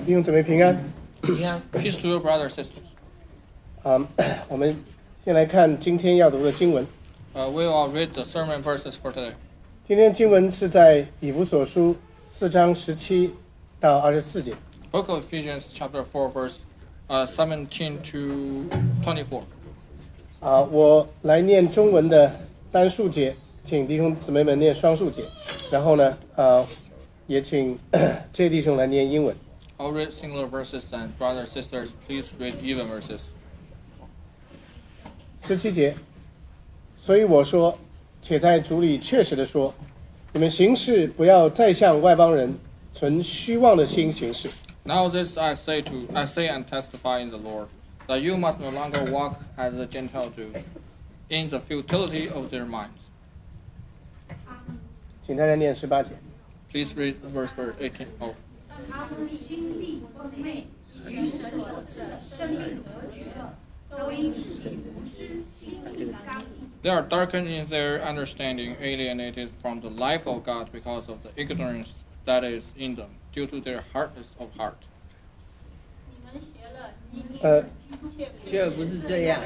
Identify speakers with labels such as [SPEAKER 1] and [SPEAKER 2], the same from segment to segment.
[SPEAKER 1] 弟兄姊妹平安。
[SPEAKER 2] 平安 ，Peace to your brothers and sisters.
[SPEAKER 1] 我们先来看今天要读的经文。
[SPEAKER 2] We will read the sermon verses for today.
[SPEAKER 1] 今天经文是在以弗所书4章17到24节。
[SPEAKER 2] Book of Ephesians, chapter 4, verse 17 to 24.
[SPEAKER 1] 我来念中文的单数节，请弟兄姊妹们念双数节。然后呢，也请这弟兄来念英文。
[SPEAKER 2] I'll read singular verses and brothers and sisters, please read even verses.
[SPEAKER 1] 17节，所以我说，且在主里确实的说，你们行事不要再像外邦人存虚妄的心行事。
[SPEAKER 2] Now this I say and testify in the Lord, that you must no longer walk as the Gentiles do, in the futility of their minds.
[SPEAKER 1] 请大家念18节。
[SPEAKER 2] Please read verse 18. Oh.
[SPEAKER 3] 他们心地丰沛，与神所赐的生命隔绝了，都因自己无知，心里刚硬。
[SPEAKER 2] They are darkened in their understanding, alienated from the life of God because of the ignorance that is in them, due to their hardness of heart.
[SPEAKER 3] 你们学了经学，
[SPEAKER 4] 却不是这样。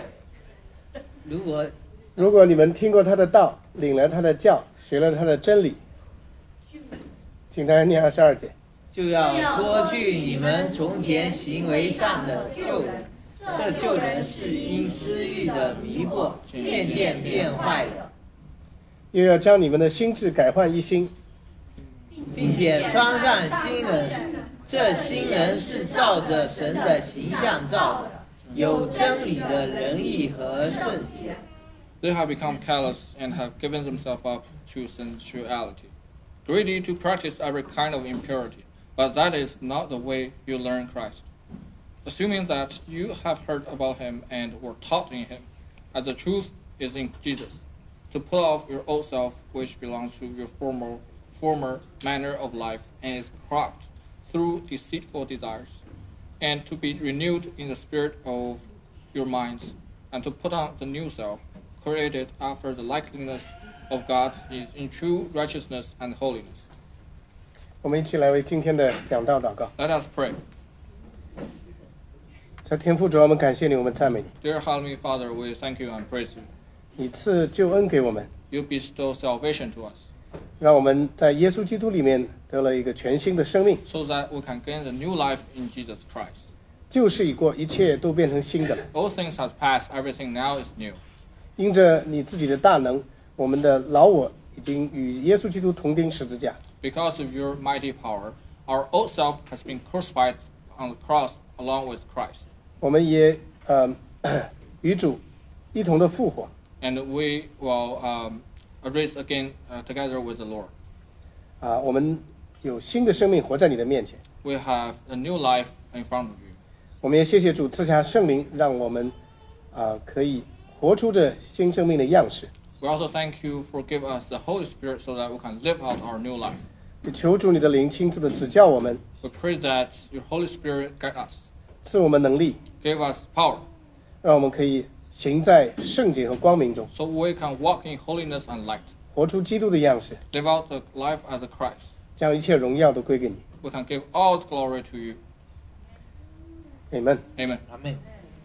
[SPEAKER 1] 如果你们听过他的道，领了他的教，学了他的真理，请大家念22节。
[SPEAKER 4] 就要脱去你们从前行为上的旧人，这旧人是因私欲的迷惑渐渐变坏的，
[SPEAKER 1] 又要将你们的心智改换一新，
[SPEAKER 4] 并且穿上新人。这新人是照着神的形象造的，有真理的仁义和圣洁。
[SPEAKER 2] They have become callous and have given themselves up to sensuality, greedy to practice every kind of impurity. But that is not the way you learn Christ. Assuming that you have heard about him and were taught in him, as the truth is in Jesus, to put off your old self, which belongs to your former manner of life and is corrupt through deceitful desires, and to be renewed in the spirit of your minds, and to put on the new self, created after the likeness of God is in true righteousness and holiness.
[SPEAKER 1] 我们一起来为今天的讲道祷告。
[SPEAKER 2] Let us pray.
[SPEAKER 1] 在天父主，我们感谢你，我们赞美你。
[SPEAKER 2] Dear Heavenly Father, we thank you and praise you.
[SPEAKER 1] 你赐救恩给我们，
[SPEAKER 2] You bestow salvation to us,
[SPEAKER 1] 让我们在耶稣基督里面得了一个全新的生命。
[SPEAKER 2] so that we can gain the new life in Jesus Christ.
[SPEAKER 1] 旧事已过，一切都变成新的了。
[SPEAKER 2] All things have passed, everything now is new.
[SPEAKER 1] 因着你自己的大能，我们的老我已经与耶稣基督同钉十字架。
[SPEAKER 2] Because of your mighty power, our old self has been crucified on the cross along with Christ.
[SPEAKER 1] 我们也与主一同的复活。
[SPEAKER 2] And we will raise again together with the Lord.
[SPEAKER 1] 我们有新的生命活在你的面前。
[SPEAKER 2] We have a new life in front of you.
[SPEAKER 1] 我们也谢谢主赐下圣灵，让我们可以活出这新生命的样式。
[SPEAKER 2] We also thank you for giving us the Holy Spirit so that we can live out our new life.
[SPEAKER 1] 也求主你的灵亲自的指教我们，
[SPEAKER 2] We pray that your Holy Spirit guide us,
[SPEAKER 1] 赐我们能力，
[SPEAKER 2] give us power,
[SPEAKER 1] 让我们可以行在圣洁和光明中，
[SPEAKER 2] so we can walk in holiness and light,
[SPEAKER 1] 活出基督的样式，
[SPEAKER 2] live out the life as a Christ.
[SPEAKER 1] 将一切荣耀都归给你。
[SPEAKER 2] We can give all the glory to you.
[SPEAKER 1] Amen。
[SPEAKER 2] Amen.
[SPEAKER 4] 阿妹，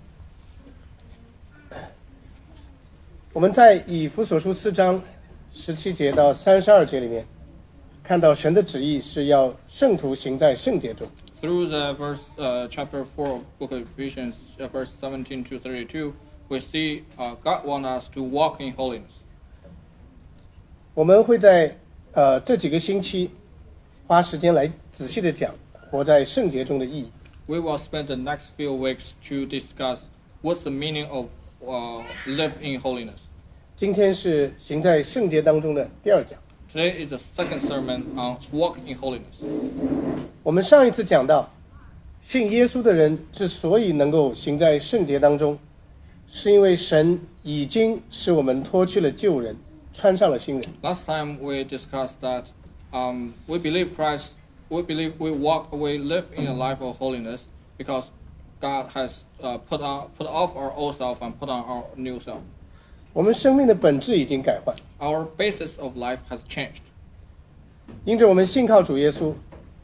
[SPEAKER 1] 我们在以弗所书4章17节到32节里面，看到神的旨意是要圣徒行在圣洁中。
[SPEAKER 2] Through the chapter 4 of Book of Ephesians, verse 17 to 32, we see God wants us to walk in holiness.
[SPEAKER 1] 我们会在这几个星期花时间来仔细的讲活在圣洁中的意义。
[SPEAKER 2] We will spend the next few weeks to discuss what's the meaning of live in holiness.
[SPEAKER 1] 今天是行在圣洁当中的第2讲。
[SPEAKER 2] Today is the second sermon on walk in holiness.
[SPEAKER 1] 我们上一次讲到，信耶稣的人之所以能够行在圣洁当中，是因为神已经使我们脱去了旧人，穿上了新人。
[SPEAKER 2] Last time we discussed that we believe Christ, we believe we live in a life of holiness because God has put off our old self and put on our new self.
[SPEAKER 1] 我们生命的本质已经改换，
[SPEAKER 2] Our basis of life has changed.
[SPEAKER 1] 因着我们信靠主耶稣，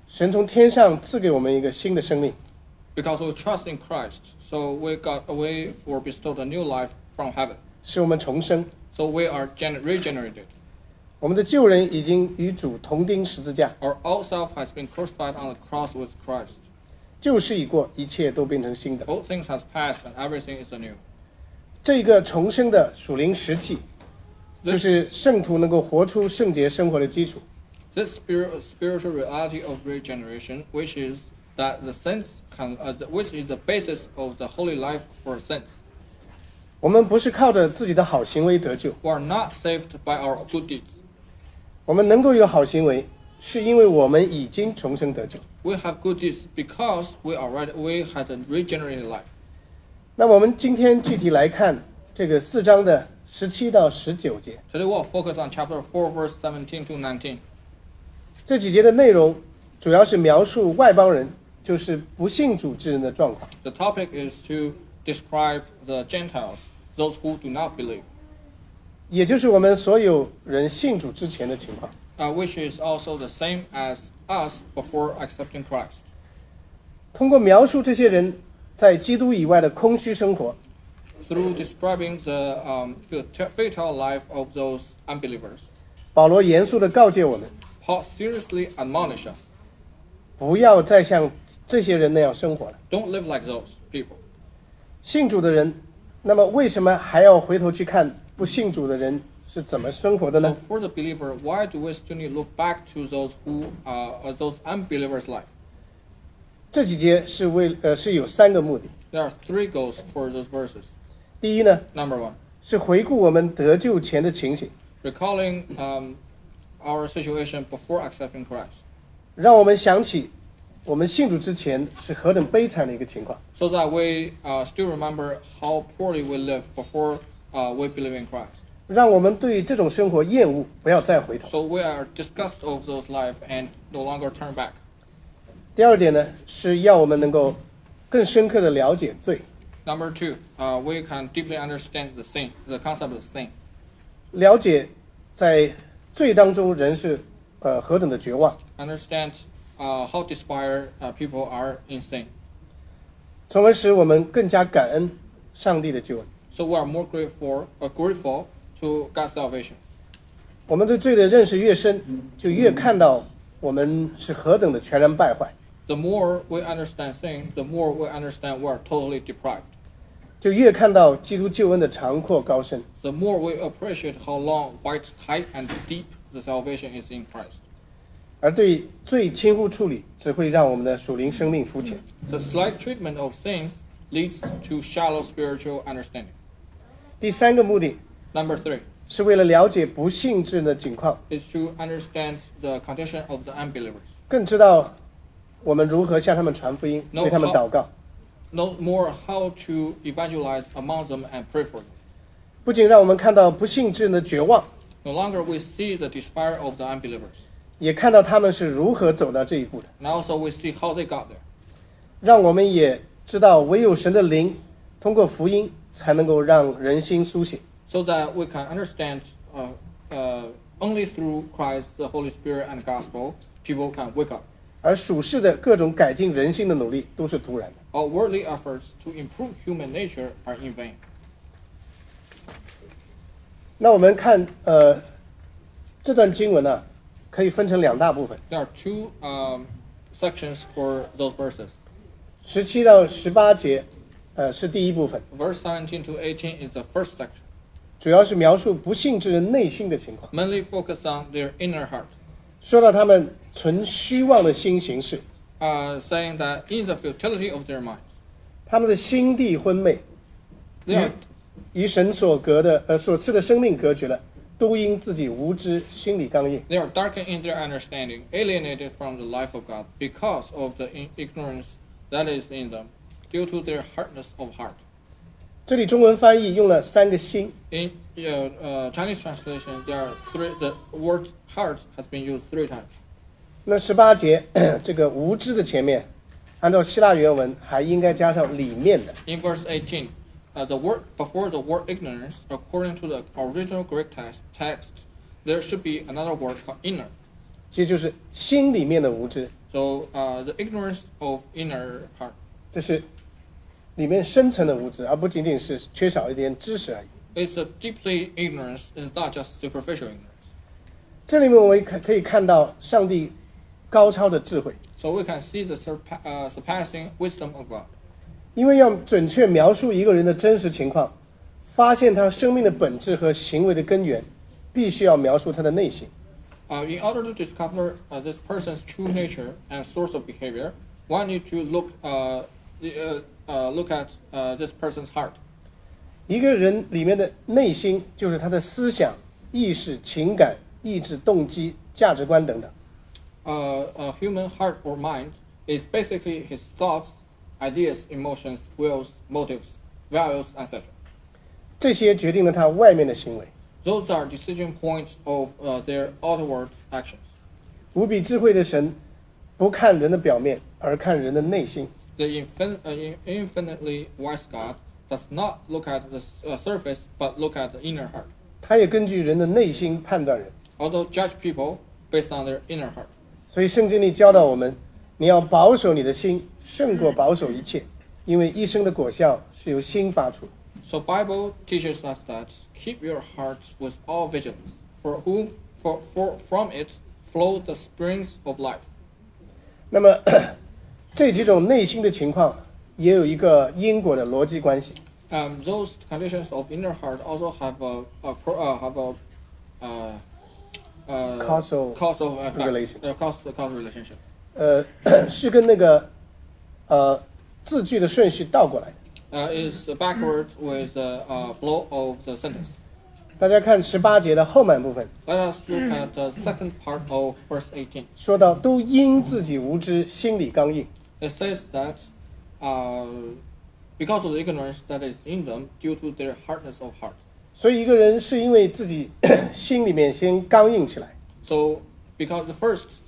[SPEAKER 1] 神从天上赐给我们一个新的生命，
[SPEAKER 2] Because we trust in Christ, so we got away or bestowed a new life from heaven.
[SPEAKER 1] 使我们重生。
[SPEAKER 2] So we are regenerated.
[SPEAKER 1] 我们的旧人已经与主同钉十字架，
[SPEAKER 2] Our old self has been crucified on the cross with Christ.
[SPEAKER 1] 旧事已过，一切都变成新的。
[SPEAKER 2] Old things has passed and everything is anew.
[SPEAKER 1] 这个重生的属灵实际，就
[SPEAKER 2] This,
[SPEAKER 1] 是圣徒能够活出圣洁生活的基础。
[SPEAKER 2] this spiritual reality of regeneration, which is that the saints which is the basis of the holy life for saints.
[SPEAKER 1] 我们不是靠着自己的好行为得救，
[SPEAKER 2] We are not saved by our good deeds.
[SPEAKER 1] 我们能够有好行为，是因为我们已经重生得救。
[SPEAKER 2] We have good deeds because we had a regenerated life.
[SPEAKER 1] 那我们今天具体来看这个4章的17到19节，
[SPEAKER 2] Today we'll focus on chapter 4, verse 17 to 19.
[SPEAKER 1] 这几节的内容主要是描述外邦人，就是不信主之人的状况。
[SPEAKER 2] The topic is to describe the Gentiles, those who do not believe,
[SPEAKER 1] 也就是我们所有人信主之前的情况。
[SPEAKER 2] which is also the same as us before accepting Christ.
[SPEAKER 1] 通过描述这些人在基督以外的空虚生活，
[SPEAKER 2] Through describing the futile life of those unbelievers,
[SPEAKER 1] 保罗严肃地告诫我们，
[SPEAKER 2] Paul seriously admonishes us,
[SPEAKER 1] 不要再像这些人那样生活了。
[SPEAKER 2] don't live like those people.
[SPEAKER 1] 信主的人，那么为什么还要回头去看不信主的人是怎么生活的
[SPEAKER 2] So
[SPEAKER 1] 呢？
[SPEAKER 2] for the believer, why do we still need to look back to those those unbelievers' life?
[SPEAKER 1] 这几节是有3个目的。
[SPEAKER 2] There are 3 goals for those verses.
[SPEAKER 1] 第一呢，
[SPEAKER 2] Number 1,
[SPEAKER 1] 是回顾我们得救前的情形，
[SPEAKER 2] recalling our situation before accepting Christ,
[SPEAKER 1] 让我们想起我们信主之前是何等悲惨的一个情况。
[SPEAKER 2] so that we still remember how poorly we lived before we believe in Christ.
[SPEAKER 1] 让我们对这种生活厌恶，不要再回头。
[SPEAKER 2] So we are disgusted of those life and no longer turn back.
[SPEAKER 1] 第二点呢，是要我们能够更深刻的了解罪，
[SPEAKER 2] Number 2, we can deeply understand the sin, the concept of sin.
[SPEAKER 1] 了解在罪当中人是何等的绝望，
[SPEAKER 2] Understand how despaired people are in sin.
[SPEAKER 1] 从而使我们更加感恩上帝的救恩。
[SPEAKER 2] So we are more grateful to God's salvation.
[SPEAKER 1] 我们对罪的认识越深，就越看到我们是何等的全然败坏，
[SPEAKER 2] The more we understand sin, the more we understand we are totally deprived.
[SPEAKER 1] 就越看到基督救恩的长阔高深。
[SPEAKER 2] The more we appreciate how long, wide, high, and deep the salvation is in Christ.
[SPEAKER 1] 而对罪轻忽处理，只会让我们的属灵生命肤浅。
[SPEAKER 2] The slight treatment of sins leads to shallow spiritual understanding.
[SPEAKER 1] 第3个目的
[SPEAKER 2] Number 3
[SPEAKER 1] 是为了了解不信之人的境况，
[SPEAKER 2] is to understand the condition of the unbelievers.
[SPEAKER 1] 更知道我们如何向他们传福音，
[SPEAKER 2] No,
[SPEAKER 1] 为他们祷告。
[SPEAKER 2] Know more how to evangelize among them and pray for them.
[SPEAKER 1] 不仅让我们看到不信之人的绝望，
[SPEAKER 2] No longer we see the despair of the unbelievers.
[SPEAKER 1] 也看到他们是如何走到这一步的。
[SPEAKER 2] And also we see how they got there.
[SPEAKER 1] 让我们也知道，唯有神的灵通过福音才能够让人心苏醒。
[SPEAKER 2] So that we can understand only through Christ, the Holy Spirit, and the gospel, people can wake up.
[SPEAKER 1] 而属世的各种改进人心的努力都是徒然的。
[SPEAKER 2] Our worldly efforts to improve human nature are in vain.
[SPEAKER 1] 那我们看这段经文呢，可以分成2大部分。
[SPEAKER 2] There are 2 sections for those verses.
[SPEAKER 1] 17到18节，是第一部分，
[SPEAKER 2] Verse 17 to 18 is the first section,
[SPEAKER 1] 主要是描述不信之人内心的情况，
[SPEAKER 2] mainly focused on their inner heart,
[SPEAKER 1] 说到他们存虚妄的心行事，
[SPEAKER 2] saying that in the futility of their minds,
[SPEAKER 1] 他们的心地昏昧，
[SPEAKER 2] they are
[SPEAKER 1] 与神所赐的生命隔绝了，都因自己无知，心里刚硬。
[SPEAKER 2] They are darkened in their understanding, alienated from the life of God because of the ignorance that is in them, due to their hardness of heart.
[SPEAKER 1] 这里中文翻译用了3个心，
[SPEAKER 2] In Chinese translation, the word heart has been used 3 times.
[SPEAKER 1] 那18节这个无知的前面，按照希腊原文还应该加上里面的。
[SPEAKER 2] In verse 18, the word before the word ignorance, according to the original Greek text, there should be another word called inner.
[SPEAKER 1] 其实就是心里面的无知，
[SPEAKER 2] So the ignorance of inner heart.
[SPEAKER 1] 这是里面深层的无知，而不仅仅是缺少一点知识而已。
[SPEAKER 2] It's a deeply ignorance. It's not just superficial ignorance.
[SPEAKER 1] 这里面我们可以看到上帝高超的智慧，
[SPEAKER 2] So we can see the surpassing wisdom of God.
[SPEAKER 1] 因为要准确描述一个人的真实情况，发现他生命的本质和行为的根源，必须要描述他的内心。
[SPEAKER 2] In order to discover this person's true nature and source of behavior, one need to look at this person's heart.
[SPEAKER 1] 一个人里面的内心，就是他的思想、意识、情感、意志、动机、价值观等等。
[SPEAKER 2] A human heart or mind is basically his thoughts, ideas, emotions, wills, motives, values, etc.
[SPEAKER 1] 这些决定了他外面的行为。
[SPEAKER 2] Those are decision points of their outward actions.
[SPEAKER 1] 无比智慧的神，不看人的表面，而看人的内心。
[SPEAKER 2] The infinitely wise God does not look at the surface, but look at the inner heart.
[SPEAKER 1] 他也根据人的内心判断人。
[SPEAKER 2] Although judge people based on their inner heart.
[SPEAKER 1] 所以圣经里教导我们，你要保守你的心，胜过保守一切，因为一生的果效是由心发出。
[SPEAKER 2] So Bible teaches us that keep your hearts with all vigilance, for from it flow the springs of life.
[SPEAKER 1] 那么这几种内心的情况，也有一个因果的逻辑关系。
[SPEAKER 2] Those conditions of inner heart also have a
[SPEAKER 1] Causal
[SPEAKER 2] causal effect,
[SPEAKER 1] relation.
[SPEAKER 2] Causal relationship.
[SPEAKER 1] 是跟那个字句的顺序倒过来的。
[SPEAKER 2] Is backwards with the flow of the sentence.
[SPEAKER 1] 大家看18节的后半部分，
[SPEAKER 2] Let us look at the second part of verse 18.
[SPEAKER 1] 说到都因自己无知，心里刚硬。
[SPEAKER 2] It says that because of the ignorance that is in them due to their hardness of heart.
[SPEAKER 1] 所以一个人是因为自己心里面先刚硬起来，
[SPEAKER 2] So because the first,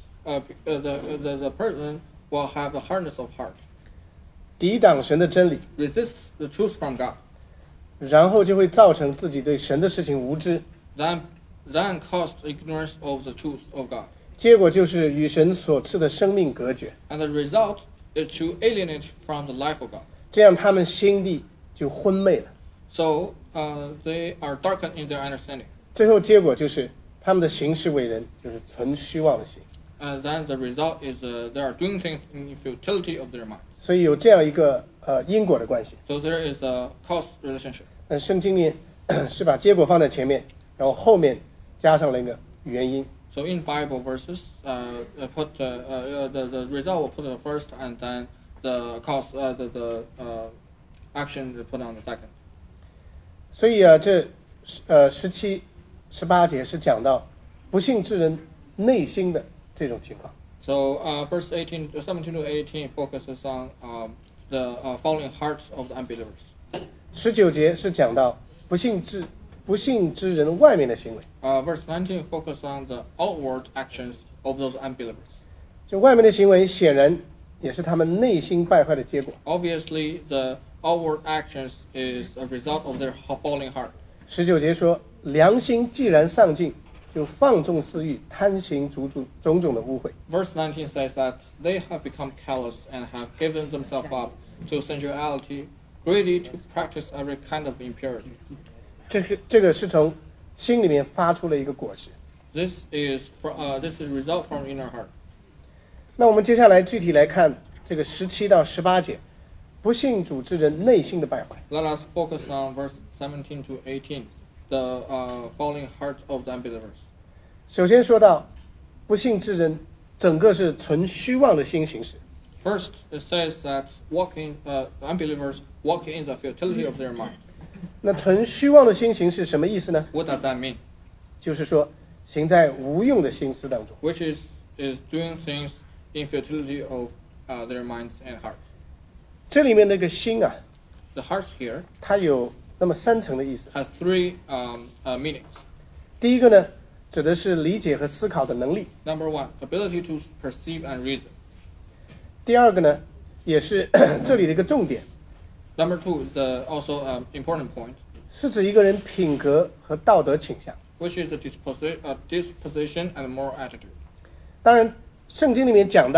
[SPEAKER 2] the person will have the hardness of heart,
[SPEAKER 1] 抵挡神的真理，
[SPEAKER 2] resists the truth from God,
[SPEAKER 1] 然后就会造成自己对神的事情无知，
[SPEAKER 2] then caused ignorance of the truth of God.
[SPEAKER 1] 结果就是与神所赐的生命隔绝，
[SPEAKER 2] And the result is to alienate from the life of God.
[SPEAKER 1] 这样他们心地就昏昧了。
[SPEAKER 2] So they are darkened in their understanding.
[SPEAKER 1] 最后结果就是他们的行事为人就是存虚妄的心。
[SPEAKER 2] And then the result is they are doing things in futility of their mind.
[SPEAKER 1] 所以有这样一个因果的关系。
[SPEAKER 2] So there is a cause relationship.
[SPEAKER 1] 但圣经里是把结果放在前面，然后后面加上了一个原因。
[SPEAKER 2] So in Bible verses, put the result will put the first, and then the cause, the action will put on the second.
[SPEAKER 1] 所以这17、18节是讲到不幸之人内心的这种情况。
[SPEAKER 2] So verse 17 to 18 focuses on the falling hearts of the unbelievers.
[SPEAKER 1] 19节是讲到不幸之人外面的行为，
[SPEAKER 2] Verse 19 focuses on the outward actions of those unbelievers.
[SPEAKER 1] 就外面的行为显然也是他们内心败坏的结果。
[SPEAKER 2] Obviously, the outward actions is a result of their falling heart.
[SPEAKER 1] 19节说，良心既然丧尽，就放纵私欲，贪行种种的污秽。
[SPEAKER 2] Verse 19 says that they have become callous and have given themselves up to sensuality, greedy to practice every kind of impurity.
[SPEAKER 1] 这个是从心里面发出了一个果实。
[SPEAKER 2] This is result from inner heart.
[SPEAKER 1] 那我们接下来具体来看这个17到18节，不信主之人内心的败坏。
[SPEAKER 2] Let us focus on verse 17 to 18, the falling heart of the unbelievers.
[SPEAKER 1] 首先说到不信之人，整个是存虚妄的心行事。
[SPEAKER 2] First, it says that unbelievers walk in the futility of their minds.
[SPEAKER 1] 那存虚妄的心行事什么意思呢？
[SPEAKER 2] What does that mean?
[SPEAKER 1] 就是说行在无用的心思当中。
[SPEAKER 2] Which is doing things in futility of their minds and hearts.
[SPEAKER 1] 这里面那个心啊，
[SPEAKER 2] The hearts here
[SPEAKER 1] 它有那么3层的意思。
[SPEAKER 2] has three meanings.
[SPEAKER 1] 第一个呢，指的是理解和思考的能力；
[SPEAKER 2] Number one, ability to perceive and reason.
[SPEAKER 1] 第二个呢，也是这里的一个重点，
[SPEAKER 2] Number two is also an important point,
[SPEAKER 1] 是指一个人品格和道德倾向。
[SPEAKER 2] which is a disposition and moral attitude.
[SPEAKER 1] 当然，圣经里面讲到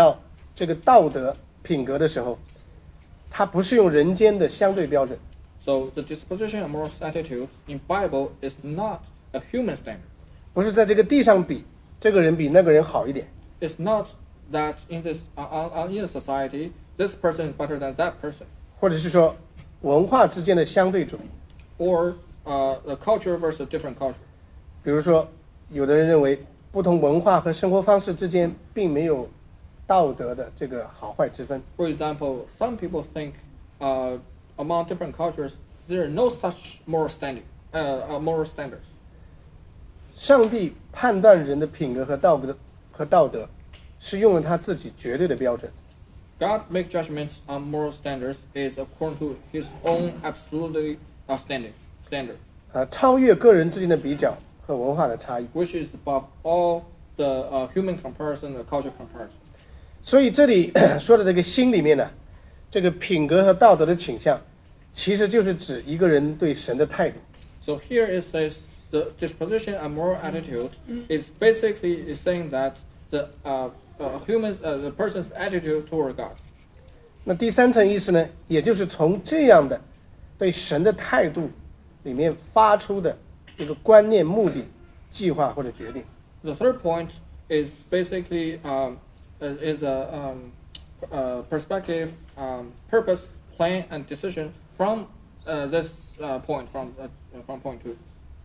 [SPEAKER 1] 这个道德品格的时候，它不是用人间的相对标准，
[SPEAKER 2] So the disposition and moral attitude in Bible is not a human standard.
[SPEAKER 1] 不是在这个地上比这个人比那个人好一点，
[SPEAKER 2] It's not that in this in society this person is better than that person,
[SPEAKER 1] 或者是说文化之间的相对主义。
[SPEAKER 2] or the culture versus different culture.
[SPEAKER 1] 比如说，有的人认为不同文化和生活方式之间并没有道德的这个好坏之分。
[SPEAKER 2] For example, some people think among different cultures there are no such moral standards.
[SPEAKER 1] 上帝判断人的品格和道德，是用了他自己绝对的标准。
[SPEAKER 2] God make judgments on moral standards is according to His own absolutely standard,
[SPEAKER 1] 超越个人之间的比较和文化的差异。
[SPEAKER 2] which is above all the human comparison, the culture comparison.
[SPEAKER 1] 所以这里说的这个心里面呢，这个品格和道德的倾向，其实就是指一个人对神的态度。
[SPEAKER 2] So here it says the disposition and moral attitude is basically saying that the the person's attitude toward God.
[SPEAKER 1] 那第三层意思呢，也就是从这样的对神的态度里面发出的一个观念、目的、计划或者决定。
[SPEAKER 2] The third point is basically is a perspective, purpose, plan, and decision from this point from point two.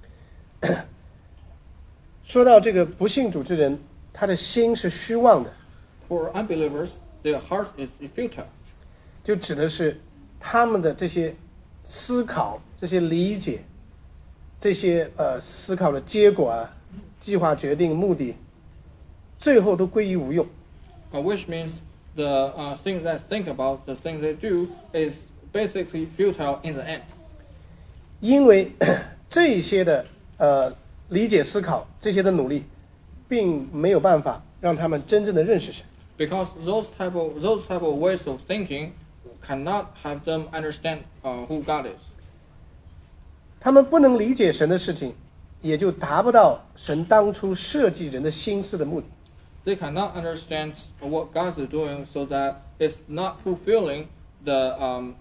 [SPEAKER 1] 说到这个不信主之人，他的心是虚妄的，
[SPEAKER 2] For unbelievers, their heart is futile.
[SPEAKER 1] 就指的是他们的这些思考、这些理解、这些思考的结果啊、计划、决定、目的，最后都归于无用。
[SPEAKER 2] Which means the thing that think about, the thing they do is basically futile in the end.
[SPEAKER 1] 因为这些的理解、思考这些的努力，并没有办法让他们真正的认识神。
[SPEAKER 2] Because those type of ways of thinking cannot have them understand who God is.
[SPEAKER 1] 他们不能理解神的事情，也就达不到神当初设计人的心思的目的。
[SPEAKER 2] They cannot understand what God is doing, so that it's not fulfilling the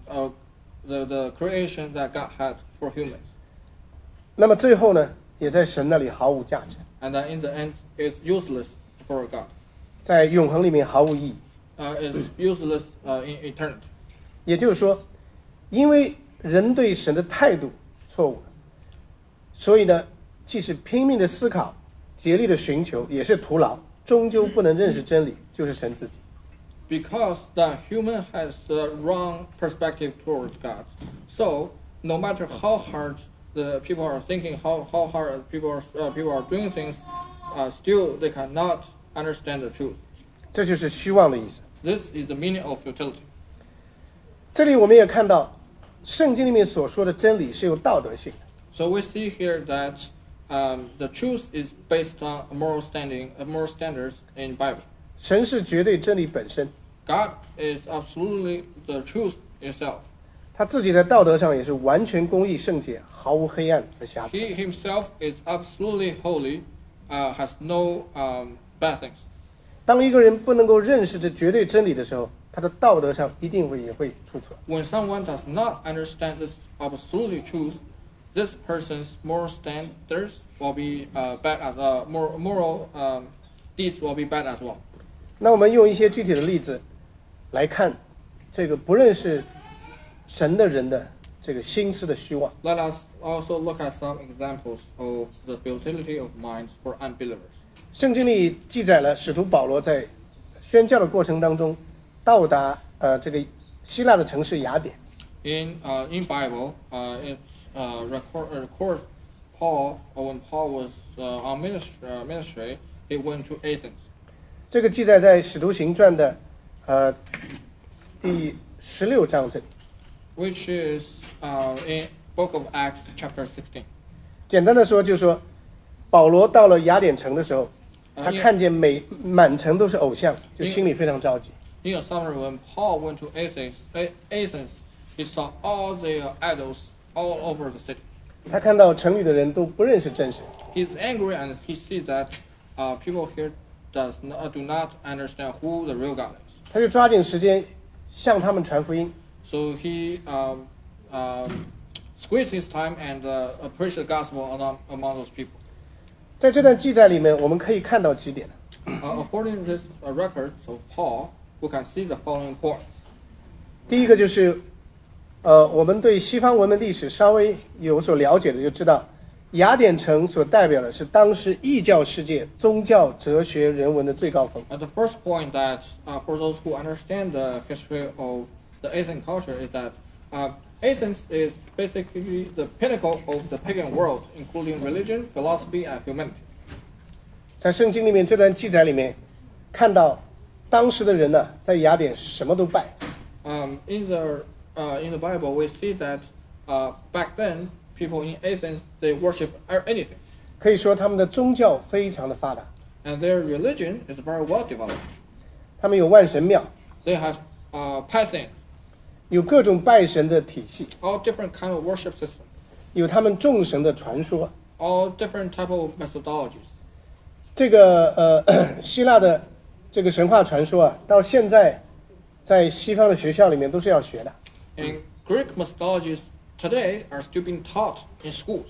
[SPEAKER 2] creation that God had for humans.
[SPEAKER 1] 那么最后呢，也在神那里毫无价值，
[SPEAKER 2] And that in the end, it's useless for God.
[SPEAKER 1] 在永恒里面毫无意义。
[SPEAKER 2] It's useless in eternity.
[SPEAKER 1] 也就是说，因为人对神的态度错误了，所以呢，即使拼命的思考、竭力的寻求，也是徒劳，终究不能认识真理，就是神自己。
[SPEAKER 2] Because the human has a wrong perspective towards God. So no matter how hard the people are thinking, how hard people are doing things, still they cannot understand the truth.
[SPEAKER 1] 这就是虚妄的意思。
[SPEAKER 2] This is the meaning of futility.
[SPEAKER 1] 这里我们也看到，圣经里面所说的真理是有道德性的。
[SPEAKER 2] So we see here that the truth is based on moral standards in Bible.
[SPEAKER 1] 神是绝对真理本身，
[SPEAKER 2] God is absolutely the truth itself.
[SPEAKER 1] 他自己在道德上也是完全公义圣洁，毫无黑暗和瑕疵。
[SPEAKER 2] He himself is absolutely holy, has no bad things.
[SPEAKER 1] 当一个人不能够认识这绝对真理的时候，他的道德上一定也会出错。
[SPEAKER 2] When someone does not understand this absolute truth, this person's moral standards will be bad as moral deeds will be bad as well.
[SPEAKER 1] 那我们用一些具体的例子来看这个不认识神的人的这个心思的虚妄。
[SPEAKER 2] Let us also look at some examples of the futility of minds for unbelievers.
[SPEAKER 1] 圣经里记载了使徒保罗在宣教的过程当中，到达这个希腊的城市雅典。
[SPEAKER 2] In Bible, it records Paul when Paul was on ministry, he went to Athens.
[SPEAKER 1] 这个记载在使徒行传的第16章这里。
[SPEAKER 2] Which is in Book of Acts, chapter 16.
[SPEAKER 1] 简单的说，就是说保罗到了雅典城的时候，他看见满城都是偶像，就心里非常着急。
[SPEAKER 2] In a summary, when Paul went to Athens, he saw all the idols all over the city.
[SPEAKER 1] 他看到城里的人都不认识真神，
[SPEAKER 2] He's angry and he sees that people here do not understand who the real God is.
[SPEAKER 1] 他就抓紧时间向他们传福音。
[SPEAKER 2] So he squeezed his time and preached the gospel among those people.
[SPEAKER 1] 在这段记载里面，我们可以看到几点。
[SPEAKER 2] According to this record of Paul, we can see the following points.
[SPEAKER 1] 第一个就是，我们对西方文明历史稍微有所了解的，就知道雅典城所代表的是当时异教世界宗教、哲学、人文的最高峰。
[SPEAKER 2] The first point that for those who understand the history of the Athenian culture is that Athens is basically the pinnacle of the pagan world, including religion, philosophy, and humanity.
[SPEAKER 1] 在圣经里面这段记载里面，看到当时的人呢，在雅典什么都拜。
[SPEAKER 2] In the Bible, we see that back then, people in Athens they worship anything,
[SPEAKER 1] 可以说他们的宗教非常的发达，
[SPEAKER 2] and their religion is very well developed.
[SPEAKER 1] 他们有万神庙，
[SPEAKER 2] They have Python,
[SPEAKER 1] 有各种拜神的体系，
[SPEAKER 2] all different kind of worship system,
[SPEAKER 1] 有他们众神的传说。
[SPEAKER 2] all different type of methodologies.
[SPEAKER 1] 这个希腊的这个神话传说啊，到现在在西方的学校里面都是要学的。
[SPEAKER 2] And Greek methodologies today are still being taught in schools.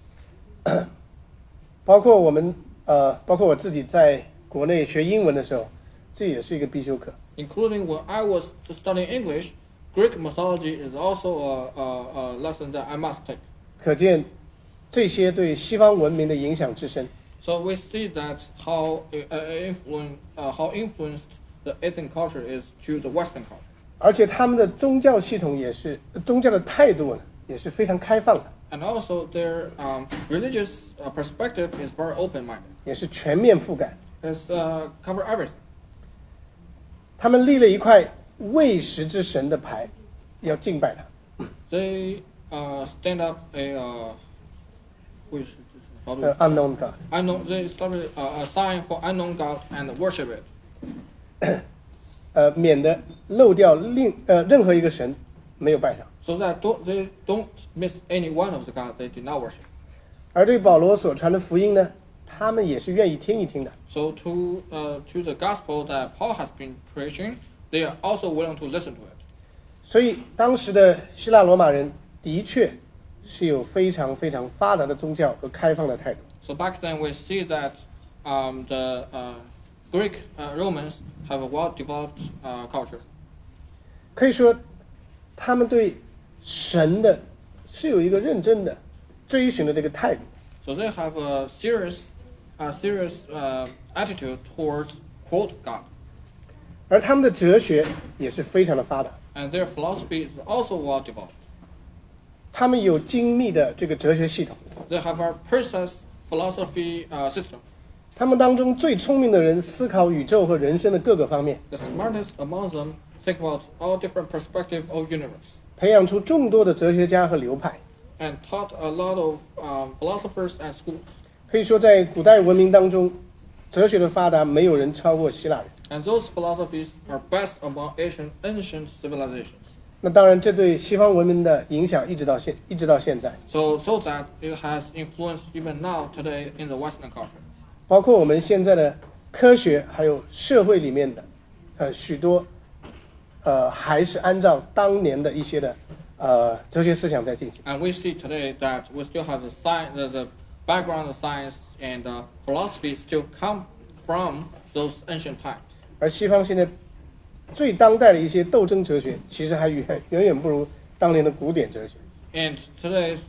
[SPEAKER 1] 包括我自己在国内学英文的时候，这也是一个必修课。
[SPEAKER 2] Including when I was studying English, Greek mythology is also a lesson that I must take.
[SPEAKER 1] 可见这些对西方文明的影响之深。
[SPEAKER 2] So we see that how influenced the Athenian culture is to the Western culture.
[SPEAKER 1] 而且他们的宗教系统也是宗教的态度呢，也是非常开放的，
[SPEAKER 2] And also their religious perspective is very open-minded.
[SPEAKER 1] 也是全面覆盖。
[SPEAKER 2] It's cover everything.
[SPEAKER 1] 他们立了一块未识之神的牌，要敬拜他。
[SPEAKER 2] They stand up
[SPEAKER 1] unknown God。
[SPEAKER 2] They established a sign for unknown God and worship it.
[SPEAKER 1] 免得漏掉任何一个神没有拜上。
[SPEAKER 2] So that they don't miss any one of the gods they did not worship.
[SPEAKER 1] 而对保罗所传的福音呢，他们也是愿意听一听的。
[SPEAKER 2] So to the gospel that Paul has been preaching, they are also willing to listen to it.
[SPEAKER 1] 所以当时的希腊罗马人的确是有非常非常发达的宗教和开放的态度。
[SPEAKER 2] So back then we see that the Greek Romans have a well-developed culture.
[SPEAKER 1] 可以说，他们对神的是有一个认真的追寻的这个态度。
[SPEAKER 2] So they have a serious attitude towards quote God.
[SPEAKER 1] 而他们的哲学也是非常的发达，
[SPEAKER 2] And their philosophy is also well-developed.
[SPEAKER 1] 他们有精密的这个哲学系统。
[SPEAKER 2] They have a precise philosophy system.
[SPEAKER 1] 他们当中最聪明的人思考宇宙和人生的各个方面，
[SPEAKER 2] The smartest among them think about all different perspectives of universe,
[SPEAKER 1] 培养出众多的哲学家和流派。
[SPEAKER 2] and taught a lot of philosophers and schools.
[SPEAKER 1] 可以说，在古代文明当中，哲学的发达，没有人超过希腊人。
[SPEAKER 2] And those philosophies are best among ancient civilizations.
[SPEAKER 1] 那当然，这对西方文明的影响一直到现在，
[SPEAKER 2] So that it has influenced even now today in the Western culture.
[SPEAKER 1] 包括我们现在的科学还有社会里面的许多还是按照当年的一些的哲学思想在进行。
[SPEAKER 2] And we see today that we still have the background of science and philosophy still come from those ancient times.
[SPEAKER 1] 而西方现在最当代的一些斗争哲学，其实还远远不如当年的古典哲学。
[SPEAKER 2] And today's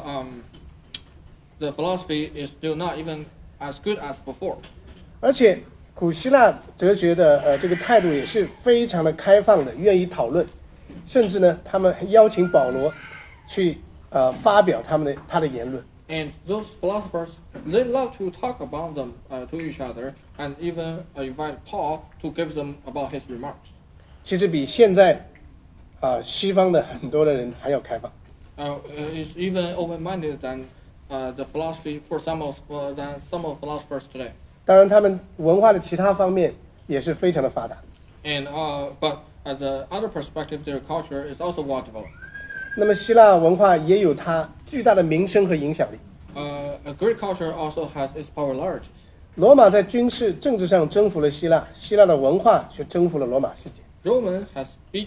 [SPEAKER 2] the philosophy is still not even as good as before.
[SPEAKER 1] 而且古希腊哲学的这个态度也是非常的开放的，愿意讨论，甚至呢，他们邀请保罗去发表他的言论。
[SPEAKER 2] And those philosophers, they love to talk about them to each other, and even invite Paul to give them about his remarks.
[SPEAKER 1] 其实比现在西方的很多的人还要开放。
[SPEAKER 2] It's even open-minded than the philosophy for some of philosophers today.
[SPEAKER 1] 当然，他们文化的其他方面也是非常的发达。
[SPEAKER 2] And but at the other perspective, their culture is also well developed.
[SPEAKER 1] 那么希腊文化也有它巨大的名声和影响力。
[SPEAKER 2] A Greek culture also has its popularity.
[SPEAKER 1] 罗马在军事、政治上征服了希腊，希腊的文化却征服了罗马世界。
[SPEAKER 2] Roman has beat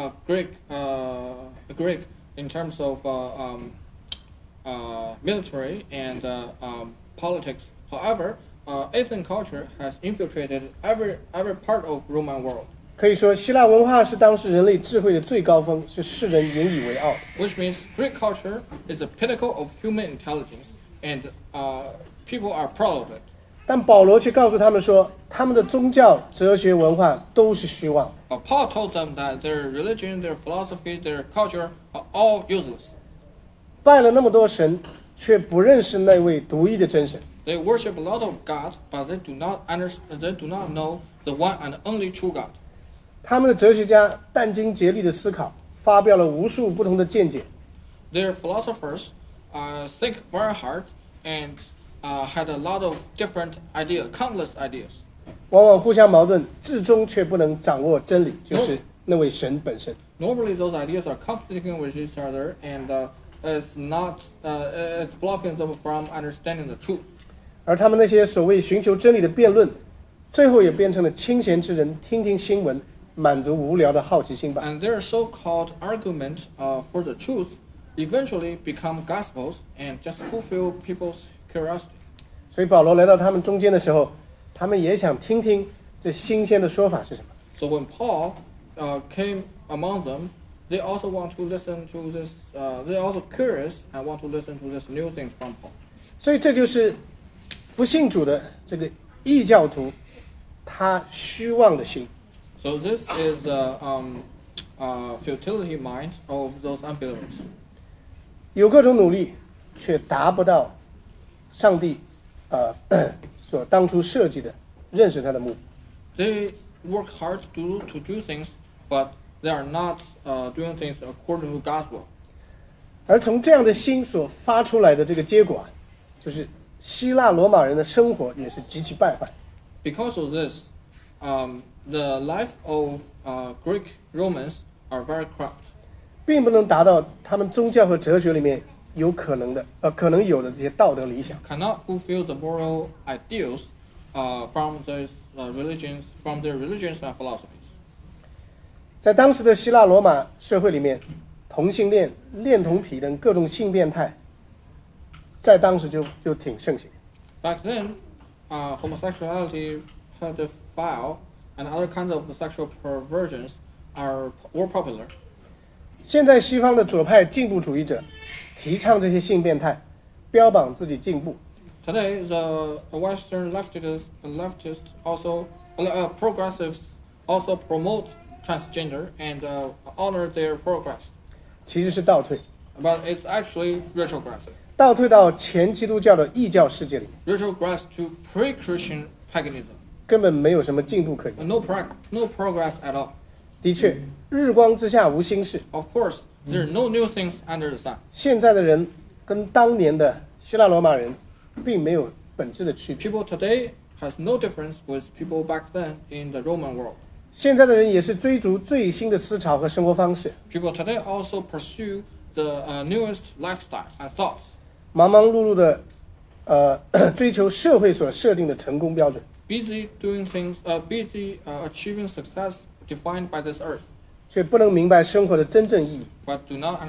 [SPEAKER 2] Greek in terms of military and politics. However, Athenian culture has infiltrated every part of Roman world.
[SPEAKER 1] 可以说，希腊文化是当时人类智慧的最高峰，是世人引以为傲的。
[SPEAKER 2] Which means Greek culture is the pinnacle of human intelligence, and people are proud of it.
[SPEAKER 1] 但保罗却告诉他们说，他们的宗教、哲学、文化都是虚妄。
[SPEAKER 2] But Paul told them that their religion, their philosophy, their culture are all useless.
[SPEAKER 1] 拜了那么多神，却不认识那位独一的真神。
[SPEAKER 2] They worship a lot of God, but they do not know the one and only true God.
[SPEAKER 1] 他们的哲学家殚精竭力的思考，发表了无数不同的见解。
[SPEAKER 2] Their philosophers think very hard and had a lot of different ideas, countless ideas.
[SPEAKER 1] 往往互相矛盾，至终却不能掌握真理，就是那位神本身。
[SPEAKER 2] Normally, those ideas are conflicting with each other, and it's blocking them from understanding the truth.
[SPEAKER 1] 而他们那些所谓寻求真理的辩论，最后也变成了清闲之人听听新闻，满足无聊的好奇心吧。
[SPEAKER 2] And their so-called argument for the truth eventually become gospels and just fulfill people's curiosity.
[SPEAKER 1] 所以保罗来到他们中间的时候，他们也想听听这新鲜的说法是什么。
[SPEAKER 2] So when Paul came among them, they also want to listen to this. They're also curious and want to listen to this new things from Paul.
[SPEAKER 1] 所以这就是不信主的这个异教徒，他虚妄的心。
[SPEAKER 2] So this is futility mind of those unbelievers.
[SPEAKER 1] 有各种努力，却达不到上帝所当初设计的认识他的目的。
[SPEAKER 2] They work hard to do things, but they are not doing things according to God's will.
[SPEAKER 1] 而从这样的心所发出来的这个结果啊，就是希腊罗马人的生活也是极其败坏。
[SPEAKER 2] Because of this, the life of Greek Romans are very corrupt.
[SPEAKER 1] 并不能达到他们宗教和哲学里面有可能有的这些道德理想。
[SPEAKER 2] Cannot fulfill the moral ideals from their religions and philosophies.
[SPEAKER 1] 在当时的希腊罗马社会里面，同性恋、恋童癖等各种性变态，在当时就挺盛行。
[SPEAKER 2] Back then, homosexuality, pedophile, and other kinds of sexual perversions were popular.
[SPEAKER 1] 现在西方的左派进步主义者提倡这些性变态，标榜自己进步。
[SPEAKER 2] Today, the Western leftists also progressives also promote transgender and honor their progress.
[SPEAKER 1] 其实是倒退，
[SPEAKER 2] But it's actually retrogressive.
[SPEAKER 1] 倒退到前基督教的异教世界里，
[SPEAKER 2] Retrogress to pre-Christian paganism.
[SPEAKER 1] 根本没有什么进步可言。
[SPEAKER 2] No progress at all.
[SPEAKER 1] 的确，日光之下无新事。
[SPEAKER 2] Of course, there are no new things under the sun.
[SPEAKER 1] 现在的人跟当年的希腊罗马人并没有本质的区别。
[SPEAKER 2] People today has no difference with people back then in the Roman world.
[SPEAKER 1] 现在的人也是追逐最新的思潮和生活方式，
[SPEAKER 2] People today also pursue the newest lifestyle and thoughts.
[SPEAKER 1] 忙忙碌碌的追求社会所设定的成功标准，
[SPEAKER 2] Busy doing things, achieving success defined by this earth,
[SPEAKER 1] 却不能明白生活的真正意义。
[SPEAKER 2] but do not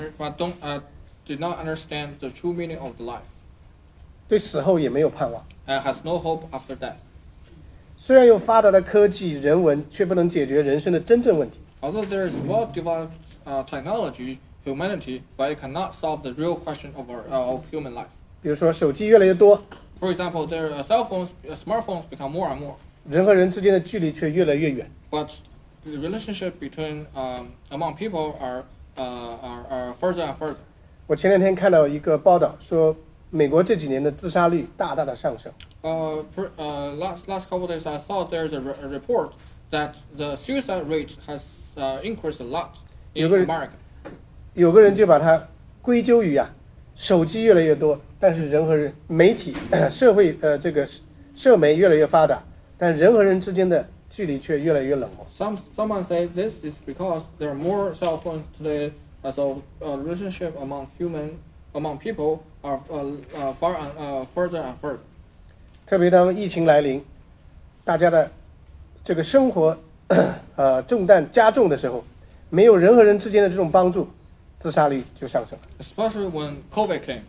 [SPEAKER 2] understand the true meaning of the life,
[SPEAKER 1] 对死后也没有盼望。
[SPEAKER 2] and has no hope after death.
[SPEAKER 1] 虽然有发达的科技、人文，却不能解决人生的真正问题。
[SPEAKER 2] Although there is well-developed technology, humanity, but it cannot solve the real question of human life.
[SPEAKER 1] 比如说，手机越来越多，
[SPEAKER 2] For example, their smartphones become more and more,
[SPEAKER 1] 人和人之间的距离却越来越远。
[SPEAKER 2] but the relationship between among people are further and further.
[SPEAKER 1] 我前两天看到一个报道说，美国这几年的自杀率大大的上升。
[SPEAKER 2] Last couple of days, I thought there's a report that the suicide rate has increased a lot in America.
[SPEAKER 1] 有个人就把它归咎于手机越来越多，但是人和人、媒体、社会这个社媒越来越发达，但人和人之间的距离却越来越冷漠。
[SPEAKER 2] Someone say this is because there are more cell phones today, so relationship among people are further and further.
[SPEAKER 1] 特别当疫情来临，大家的这个生活重担加重的时候，没有人和人之间的这种帮助，自杀率就上升了。
[SPEAKER 2] Especially when COVID came,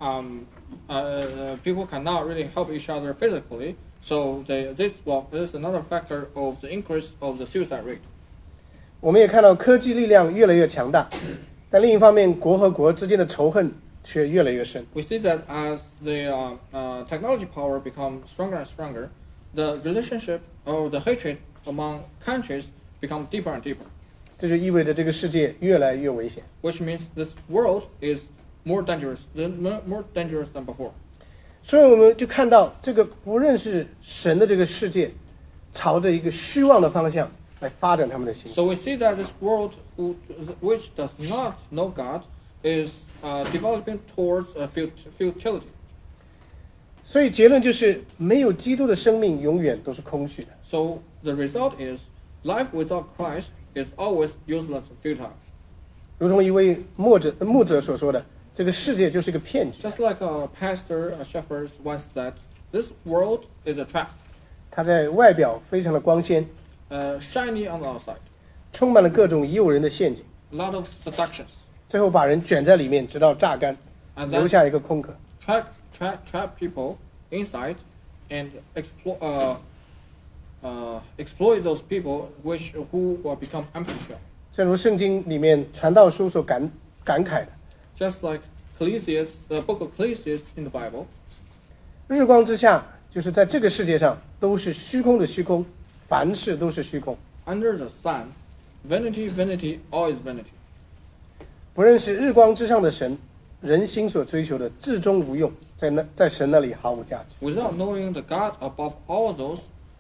[SPEAKER 2] people cannot really help each other physically, so this is another factor of the increase of the suicide rate.
[SPEAKER 1] 我们也看到科技力量越来越强大，但另一方面，国和国之间的仇恨却越来越深。
[SPEAKER 2] We see that as the technology power becomes stronger and stronger, the relationship or the hatred among countries become deeper and deeper.
[SPEAKER 1] 这就意味着这个世界越来越危险。
[SPEAKER 2] Which means this world is more dangerous than before.
[SPEAKER 1] 所以我们就看到这个不认识神的这个世界，朝着一个虚妄的方向来发展他们的心。
[SPEAKER 2] So we see that this world which does not know God is developing towards futility.
[SPEAKER 1] 所以结论就是，没有基督的生命永远都是空虚的。
[SPEAKER 2] So the result is life without Christ is always useless and futile.
[SPEAKER 1] 如同一位牧者所说的，这个世界就是一个骗局。
[SPEAKER 2] Just like a pastor, a shepherd once said, this world is a trap,
[SPEAKER 1] 它在外表非常的光鲜，
[SPEAKER 2] shiny on the outside,
[SPEAKER 1] 充满了各种诱人的陷阱，
[SPEAKER 2] a lot of seductions,
[SPEAKER 1] 最后把人卷在里面，直到榨干，
[SPEAKER 2] and
[SPEAKER 1] 留
[SPEAKER 2] then
[SPEAKER 1] 下一个空壳。
[SPEAKER 2] trap people inside and exploit those people who become empty shell.
[SPEAKER 1] 正如圣经里面传道书所感慨的，
[SPEAKER 2] Just like Ecclesiastes, the book of Ecclesiastes in the Bible,
[SPEAKER 1] 日光之下，就是在这个世界上都是虚空的虚空，凡事都是虚空。
[SPEAKER 2] under the sun, vanity, vanity, all is vanity.
[SPEAKER 1] 不认识日光之上的神，人心所追求的至终无用，在神那里毫無價值。
[SPEAKER 2] Without knowing the God above all those,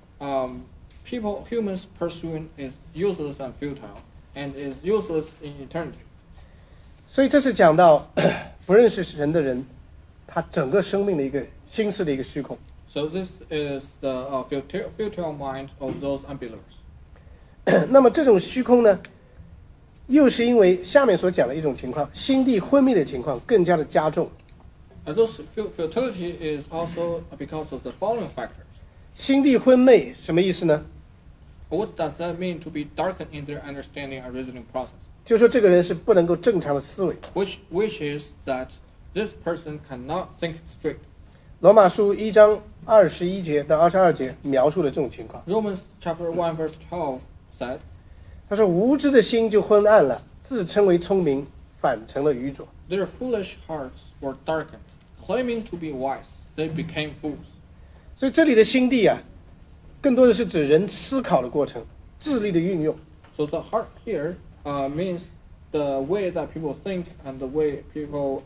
[SPEAKER 2] humans pursuing is useless and futile, and is useless in eternity.
[SPEAKER 1] 所以这是讲到不认识神的人，他整个生命的一个心思的一个虚空。
[SPEAKER 2] So this is the futile mind of those unbelievers.
[SPEAKER 1] 那么这种虚空呢，又是因为下面所讲的一种情况，心地昏昧的情况更加的加重。
[SPEAKER 2] And this futility is also because of the following factors.
[SPEAKER 1] 心地昏昧什么意思呢？
[SPEAKER 2] What does that mean to be darkened in their understanding and reasoning process?
[SPEAKER 1] 就是说这个人是不能够正常的思维。
[SPEAKER 2] Which is that this person cannot think straight.
[SPEAKER 1] 罗马书1章21节到22节描述了这种情况。
[SPEAKER 2] Romans chapter 1 verse 12 said,
[SPEAKER 1] 他说：“无知的心就昏暗了，自称为聪明，反成了愚拙。”
[SPEAKER 2] their foolish hearts were darkened. Claiming to be wise, they became fools.
[SPEAKER 1] 所以这里的心地啊，更多的是指人思考的过程，智力的运用。
[SPEAKER 2] So the heart here means the way that people think and the way people,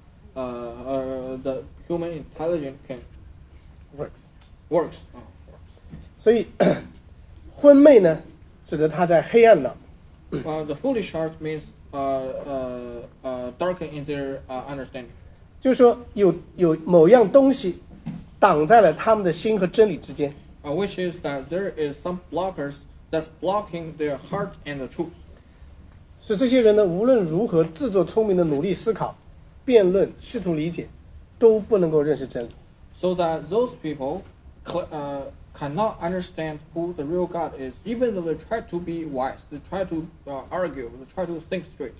[SPEAKER 2] the human intelligence works.
[SPEAKER 1] 所以昏昧呢，指的他在黑暗了。
[SPEAKER 2] The foolish heart means darken in their understanding.
[SPEAKER 1] 就是说有某样东西挡在了他们的心和真理之间。
[SPEAKER 2] Which is that there is some blockers that's blocking their heart and the truth.
[SPEAKER 1] 使这些人呢，无论如何自作聪明的努力思考、辩论、试图理解，都不能够认识真理。
[SPEAKER 2] So that those people cannot understand who the real God is, even though they try to be wise, they try to argue, they try to think straight.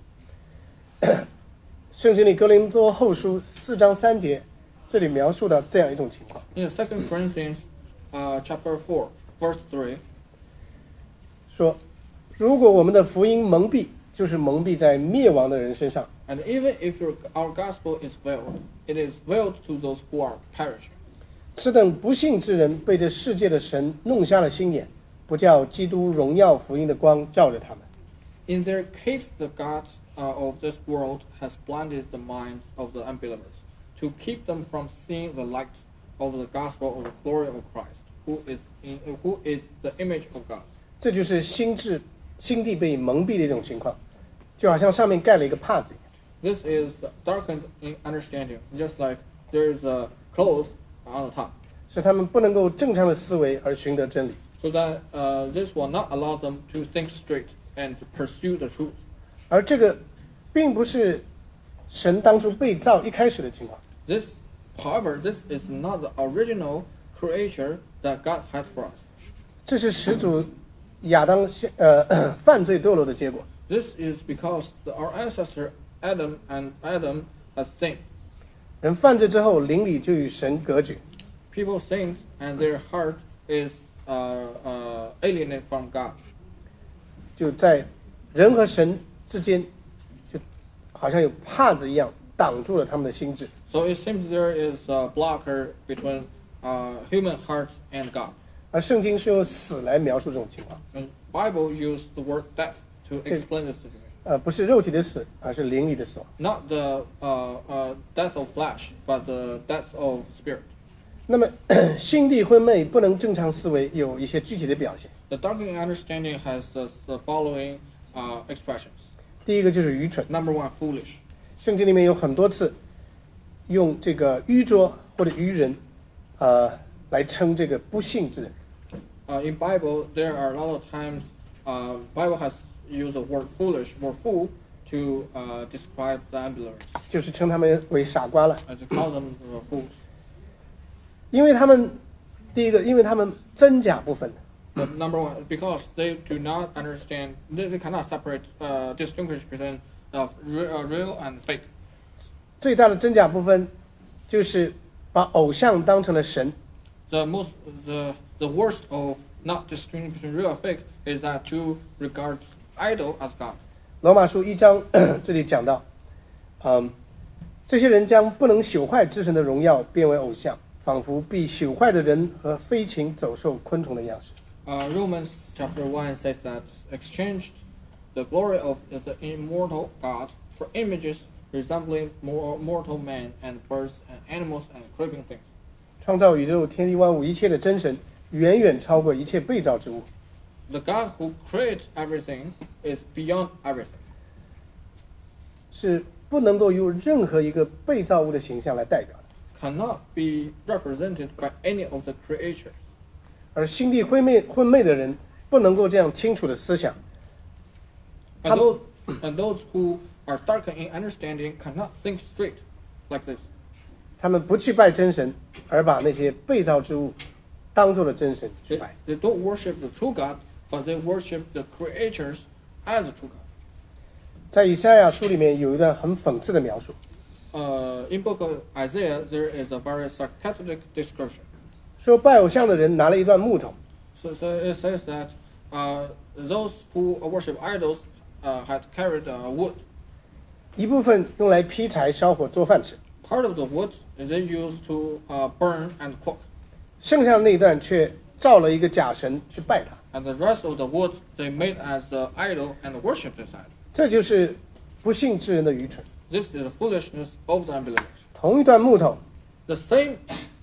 [SPEAKER 1] 圣经里哥林多后书4章3节，这里描述到这样一种情况，
[SPEAKER 2] In 2 Corinthians chapter 4, verse 3,
[SPEAKER 1] 说：如果我们的福音蒙蔽，就是蒙蔽在灭亡的人身上；
[SPEAKER 2] and even if our gospel is veiled, it is veiled to those who are perishing.
[SPEAKER 1] 此等不信之人被这世界的神弄瞎了心眼，不叫基督荣耀福音的光照着他们。
[SPEAKER 2] In their case, the God of this world has blinded the minds of the unbelievers to keep them from seeing the light of the gospel of the glory of Christ, who is the image of God.
[SPEAKER 1] 这就是心地被蒙蔽的一种情况，就好像上面盖了一个帕子一样。
[SPEAKER 2] This is darkened in understanding, just like there is a cloth on the top,
[SPEAKER 1] 使他们不能够正常的思维而寻得真理。
[SPEAKER 2] so that this will not allow them to think straight and to pursue the truth.
[SPEAKER 1] 而这个并不是神当初被造一开始的情况。
[SPEAKER 2] However, this is not the original creature that God had for us.
[SPEAKER 1] 这是始祖亚当犯罪堕落的结果。
[SPEAKER 2] This is because our ancestor Adam had sinned.
[SPEAKER 1] 人犯罪之后，灵里就与神隔绝。
[SPEAKER 2] People sinned, and their heart is alienated from God.
[SPEAKER 1] 就在人和神之间，就好像有帕子一样挡住了他们的心智。
[SPEAKER 2] So it seems there is a blocker between human heart and God.
[SPEAKER 1] 而圣经是用死来描述这种情况，
[SPEAKER 2] And Bible used the word death to explain this situation.
[SPEAKER 1] 不是肉体的死，而是灵里的死亡。
[SPEAKER 2] Not the death of flesh, but the death of spirit.
[SPEAKER 1] 那么心地昏昧，不能正常思维，有一些具体的表现。
[SPEAKER 2] The darkening understanding has the following expressions.
[SPEAKER 1] 第一个就是愚蠢，
[SPEAKER 2] Number one, foolish.
[SPEAKER 1] 圣经里面有很多次用这个愚拙或者愚人，来称这个不信之人。
[SPEAKER 2] In Bible, there are a lot of times Bible has used the word foolish or fool to describe the unbelievers,
[SPEAKER 1] 就是称他们为傻瓜了，
[SPEAKER 2] as it calls them fools.
[SPEAKER 1] 因为他们第一个，因为他们真假不分，
[SPEAKER 2] But number one, because they do not understand, they cannot separate, distinguish between real and fake.
[SPEAKER 1] 最大的真假不分就是把偶像当成了神，
[SPEAKER 2] The worst of not distinguishing between real and fake is that to regard idol as God.
[SPEAKER 1] 罗马书1章这里讲到，这些人将不能朽坏之神的荣耀变为偶像，仿佛必朽坏的人和飞禽走兽昆虫的样式。
[SPEAKER 2] Romans chapter 1 says that exchanged the glory of the immortal God for images resembling mortal men and birds and animals and creeping things.
[SPEAKER 1] 创造宇宙天地万物一切的真神，远远超过一切被造之物。
[SPEAKER 2] The God who created everything is beyond everything.
[SPEAKER 1] 是不能够用任何一个被造物的形象来代表的。
[SPEAKER 2] Cannot be represented by any of the creatures.
[SPEAKER 1] 而心地昏昧的人不能够这样清楚的思想，
[SPEAKER 2] And those who are darkened in understanding cannot think straight like this.
[SPEAKER 1] 他们不去拜真神，而把那些被造之物当做了真神去
[SPEAKER 2] They,
[SPEAKER 1] 拜。
[SPEAKER 2] they don't worship the true God, but they worship the creatures as a true God.
[SPEAKER 1] 在以赛亚书里面有一段很讽刺的描述，
[SPEAKER 2] In book of Isaiah, there is a very sarcastic description.
[SPEAKER 1] 说拜偶像的人拿了一段木头，
[SPEAKER 2] So it says that those who worship idols had carried wood.
[SPEAKER 1] 一部分用来劈柴烧火做饭吃，
[SPEAKER 2] Part of the wood they used to burn and cook,
[SPEAKER 1] 剩下的那一段却造了一个假神去拜他。
[SPEAKER 2] and the rest of the wood they made as an idol and worshiped this idol.
[SPEAKER 1] 这就是不信之人的愚蠢。
[SPEAKER 2] This is the foolishness of the unbelievers.
[SPEAKER 1] 同一段木头，
[SPEAKER 2] The same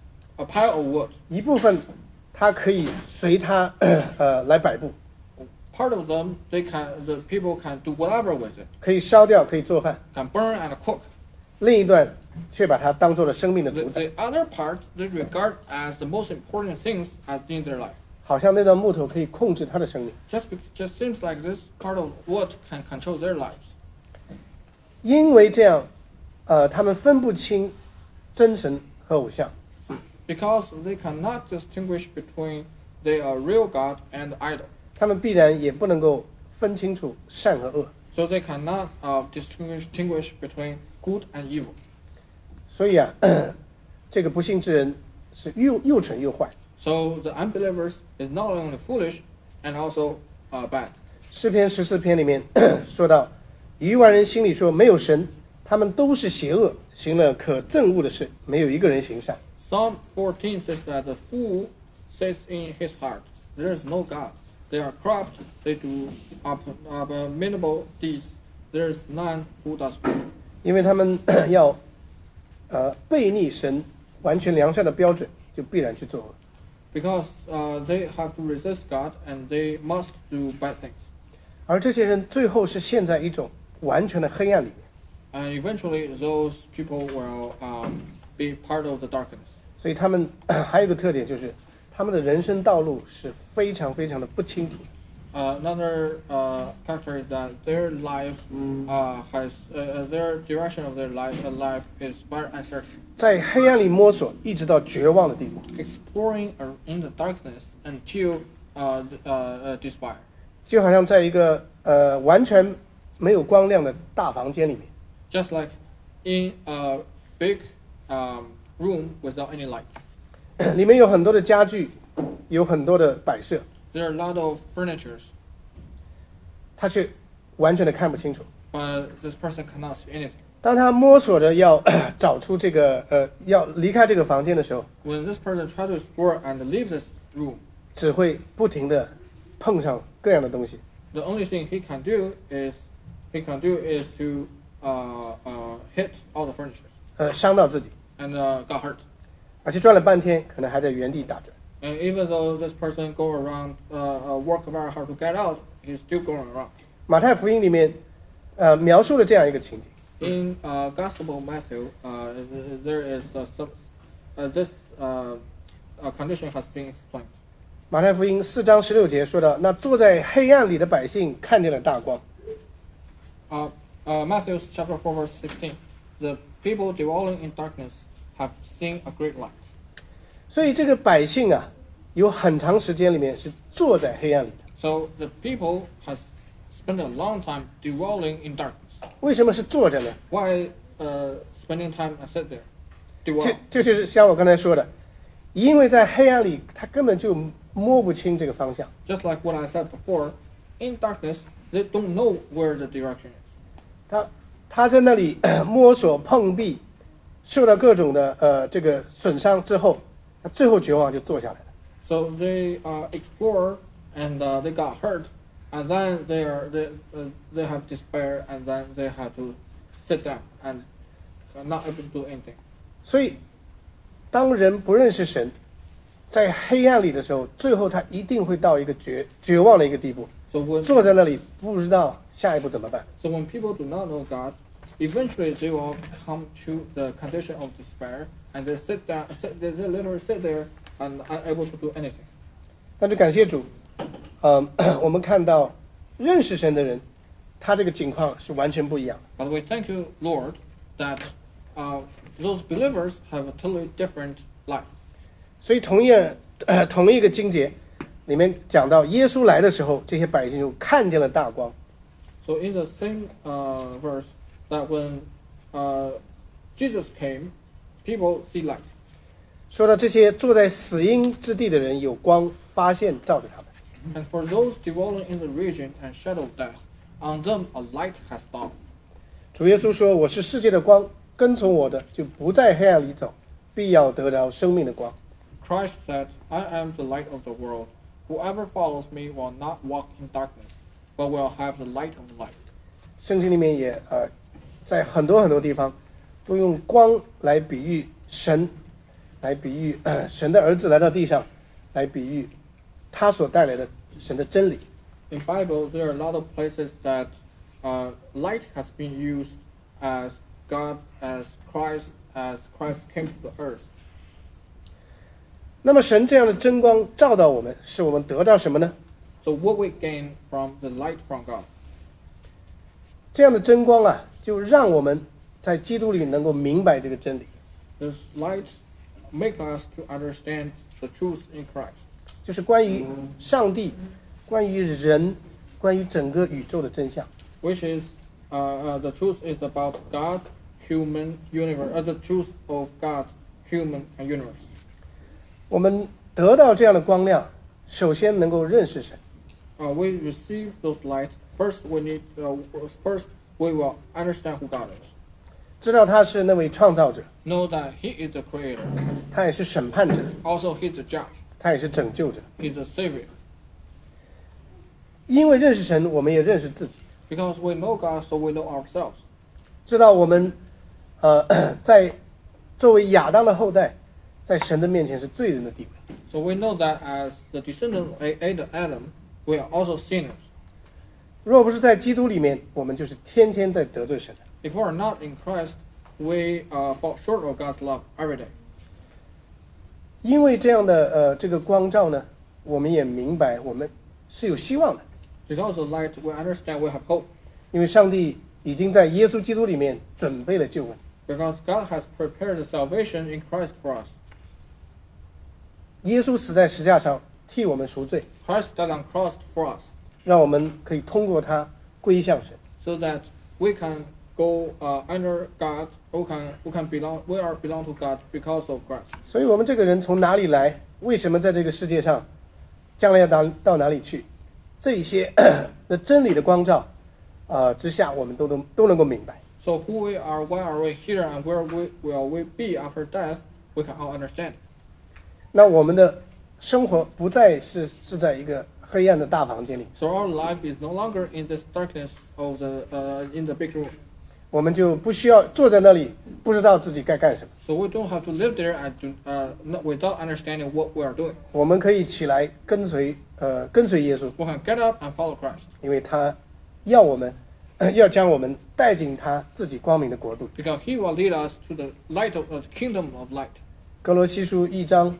[SPEAKER 2] a pile of wood,
[SPEAKER 1] 一部分它可以随它来摆布，
[SPEAKER 2] part of them the people can do whatever with it,
[SPEAKER 1] 可以烧掉，可以做饭；
[SPEAKER 2] can burn and cook.
[SPEAKER 1] 另一段却把它当做了生命的
[SPEAKER 2] The,
[SPEAKER 1] 主宰，
[SPEAKER 2] the other part they regard as the most important things as in their life.
[SPEAKER 1] 好像那段木头可以控制他的生命。
[SPEAKER 2] Just seems like this part of wood can control their lives.
[SPEAKER 1] 因为这样，他们分不清真神和偶像，
[SPEAKER 2] Because they cannot distinguish between the real God and the idol.
[SPEAKER 1] 他们必然也不能够分清楚善和恶。
[SPEAKER 2] So they cannot distinguish between good and evil.
[SPEAKER 1] 所以啊，这个不信之人是又蠢又坏。
[SPEAKER 2] So the unbelievers is not only foolish and also bad.
[SPEAKER 1] 诗篇14篇里面说到，愚顽人心里说没有神，他们都是邪恶，行了可憎恶的事，没有一个人行善。
[SPEAKER 2] Psalm 14 says that the fool says in his heart, there is no God. They are corrupt. They do abominable deeds. There is none who does good.
[SPEAKER 1] 因为他们要背逆神完全良善的标准，就必然去做恶。
[SPEAKER 2] Because they have to resist God and they must do bad things.
[SPEAKER 1] 而这些人最后是陷在一种完全的黑暗里面，
[SPEAKER 2] And eventually those people will be part of the darkness.
[SPEAKER 1] 所以他们还有一个特点就是，他们的人生道路是非常非常的不清楚。
[SPEAKER 2] Another character is that their life their direction of their life is very uncertain.
[SPEAKER 1] 在黑暗里摸索，一直到绝望的地步，
[SPEAKER 2] Exploring in the darkness until despair.
[SPEAKER 1] 就好像在一个完全没有光亮的大房间里面，
[SPEAKER 2] Just like in a big room without any light.
[SPEAKER 1] 里面有很多的家具，有很多的摆设，
[SPEAKER 2] There are a lot of furnitures,
[SPEAKER 1] 他却完全的看不清楚。
[SPEAKER 2] but this person cannot see anything.
[SPEAKER 1] 当他摸索着要找出这个要离开这个房间的时候，
[SPEAKER 2] When this person tries to explore and leave this room,
[SPEAKER 1] 只会不停的碰上各样的东西，
[SPEAKER 2] the only thing he can do is to hit all the furnitures
[SPEAKER 1] 伤到自己，
[SPEAKER 2] and got hurt.
[SPEAKER 1] 而且转了半天，可能还在原地打转。
[SPEAKER 2] And even though this person go around work very hard to get out, he's still going around.
[SPEAKER 1] 马太福音里面描述了这样一个情景，
[SPEAKER 2] In Gospel of Matthew, there is this condition has been explained.
[SPEAKER 1] 马太福音4章16节说到，那坐在黑暗里的百姓看见了大光。
[SPEAKER 2] Matthew chapter 4 verse 16. The people dwelling in darkness have seen a great light.
[SPEAKER 1] 所以这个百姓啊，有很长时间里面是坐在黑暗里的。
[SPEAKER 2] So the people has spent a long time dwelling in darkness.
[SPEAKER 1] 为什么是坐着呢？
[SPEAKER 2] Why spending time and sit there?
[SPEAKER 1] 这
[SPEAKER 2] Dwell.
[SPEAKER 1] 这就是像我刚才说的，因为在黑暗里，他根本就摸不清这个方向。
[SPEAKER 2] Just like what I said before, in darkness they don't know where the direction is.
[SPEAKER 1] 他在那里摸索碰壁，受到各种的这个损伤之后，他最后绝望就坐下来了。
[SPEAKER 2] So they explore and they got hurt, and then they have despair, and then they have to sit down and not able to do anything.
[SPEAKER 1] 所以，当人不认识神，在黑暗里的时候，最后他一定会到一个绝望的一个地步，
[SPEAKER 2] So when
[SPEAKER 1] 坐在那里不知道下一步怎么办。
[SPEAKER 2] so when people do not know God, eventually they will come to the condition of despair, and they they literally sit there and unable to do anything.
[SPEAKER 1] 但是感谢主，我们看到认识神的人，他这个情况是完全不一样的。
[SPEAKER 2] But we thank you, Lord, that those believers have a totally different life.
[SPEAKER 1] 所以同一个经节里面讲到，耶稣来的时候，这些百姓就看见了大光。
[SPEAKER 2] So in the same verse, that when Jesus came, people see light.
[SPEAKER 1] 说到这些坐在死荫之地的人，有光发现照着他们。
[SPEAKER 2] And for those dwelling in the region and shadow of death, on them a light has dawned.
[SPEAKER 1] 主耶稣说：“我是世界的光，跟从我的就不在黑暗里走，必要得着生命的光。”
[SPEAKER 2] Christ said, I am the light of the world. Whoever follows me will not walk in darkness, but will have the light of life.
[SPEAKER 1] 圣经里面也在很多地方都用光来比喻神，来比喻神的儿子来到地上，来比喻他所带来的神的真理。
[SPEAKER 2] In Bible, there are a lot of places that light has been used as God, as Christ came to the earth.
[SPEAKER 1] 那么神这样的真光照到我们，使我们得到什么呢？
[SPEAKER 2] So what we gain from the light from God?
[SPEAKER 1] 这样的真光啊，就让我们在基督里能够明白这个真理，
[SPEAKER 2] This light make us to understand the truth in Christ.
[SPEAKER 1] 就是关于上帝、关于人、关于整个宇宙的真相。
[SPEAKER 2] Which is the truth is about God, human, universe. The truth of God, human, and universe.
[SPEAKER 1] 我们得到这样的光亮，首先能够认识神，
[SPEAKER 2] We receive those light. First, we will understand who God is.
[SPEAKER 1] 知道他是那位创造者，
[SPEAKER 2] Know that He is the Creator.
[SPEAKER 1] 他也是审判者，
[SPEAKER 2] Also, He's the Judge.
[SPEAKER 1] 他也是拯救者。
[SPEAKER 2] He's the Savior.
[SPEAKER 1] 因为认识神，我们也认识自己，
[SPEAKER 2] Because we know God, so we know ourselves.
[SPEAKER 1] 知道我们在作为亚当的后代，在神的面前是罪人的地位。
[SPEAKER 2] So we know that as the descendant of Adam, we are also sinners.
[SPEAKER 1] 若不是在基督里面，我们就是天天在得罪神的。
[SPEAKER 2] If we are not in Christ, we fall short of God's love every day.
[SPEAKER 1] 因为这样的这个光照呢，我们也明白我们是有希望的。
[SPEAKER 2] Because of light, we understand we have hope.
[SPEAKER 1] 因为上帝已经在耶稣基督里面准备了救恩。
[SPEAKER 2] Because God has prepared salvation in Christ for us.
[SPEAKER 1] 耶稣死在石架上替我们赎罪，
[SPEAKER 2] Christ died on cross for us,
[SPEAKER 1] 让我们可以通过他归向神。
[SPEAKER 2] so that we can go under God. We are belong to God because of Christ.
[SPEAKER 1] 所以我们这个人从哪里来？为什么在这个世界上？将来要到哪里去？这一些的真理的光照之下，我们都能够明白。
[SPEAKER 2] So who we are, why are we here, and where will we be after death? We can all understand.
[SPEAKER 1] 那我们的生活不再是在一个黑暗的大房间里，
[SPEAKER 2] So our life is no longer in this darkness of in the big room.
[SPEAKER 1] 我们就不需要坐在那里不知道自己该干什么。
[SPEAKER 2] So we don't have to live there without understanding what we are doing.
[SPEAKER 1] 我们可以起来跟随耶稣，
[SPEAKER 2] We can get up and follow Christ
[SPEAKER 1] 因为他要将我们带进他自己光明的国度。
[SPEAKER 2] because He will lead us to the light of the kingdom of light.
[SPEAKER 1] 哥罗西书1章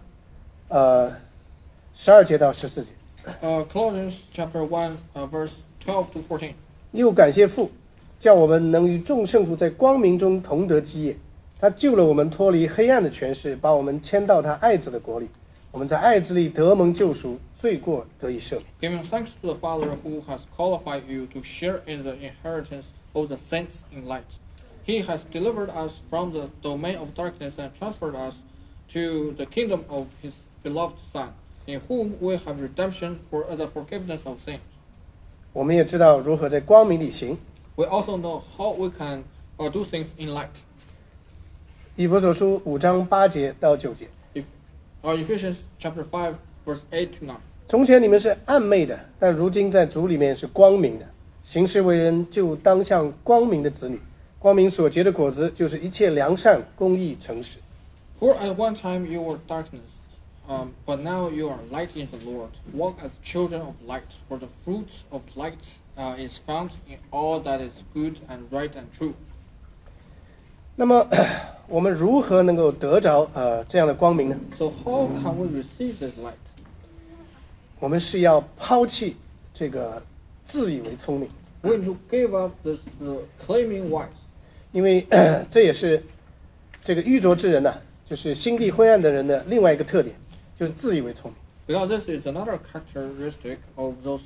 [SPEAKER 1] 12节到14节。
[SPEAKER 2] Colossians chapter 1, verse 12 to 14.
[SPEAKER 1] 又感谢父，叫我们能与众圣徒在光明中同得基业。他救了我们脱离黑暗的权势，把我们迁到他爱子的国里。我们在爱子里得蒙救赎，罪过得以赦免。
[SPEAKER 2] Giving thanks to the Father who has qualified you to share in the inheritance of the saints in light. He has delivered us from the domain of darkness and transferred us to the kingdom of His beloved Son, in whom we have redemption for the forgiveness of sins.
[SPEAKER 1] 我们也知道如何在光明里行。
[SPEAKER 2] We also know how we can do things in light.
[SPEAKER 1] 以弗所书5章8节到9节。
[SPEAKER 2] Ephesians chapter 5, verse 8 to 9.
[SPEAKER 1] 从前你们是暗昧的，但如今在主里面是光明的。行事为人就当像光明的子女。光明所结的果子就是一切良善、公义、诚实。
[SPEAKER 2] For at one time you were darkness, but now you are light in the Lord. Walk as children of light, for the fruit of light is found in all that is good and right and true.
[SPEAKER 1] 那么我们如何能够得着这样的光明呢？
[SPEAKER 2] So how can we receive this light?
[SPEAKER 1] 我们是要抛弃这个自以为聪明，
[SPEAKER 2] We need to give up the claiming wise,
[SPEAKER 1] 因为这也是这个愚拙之人就是心地灰暗的人的另外一个特点，就是自以为聪明。
[SPEAKER 2] because this is another characteristic of those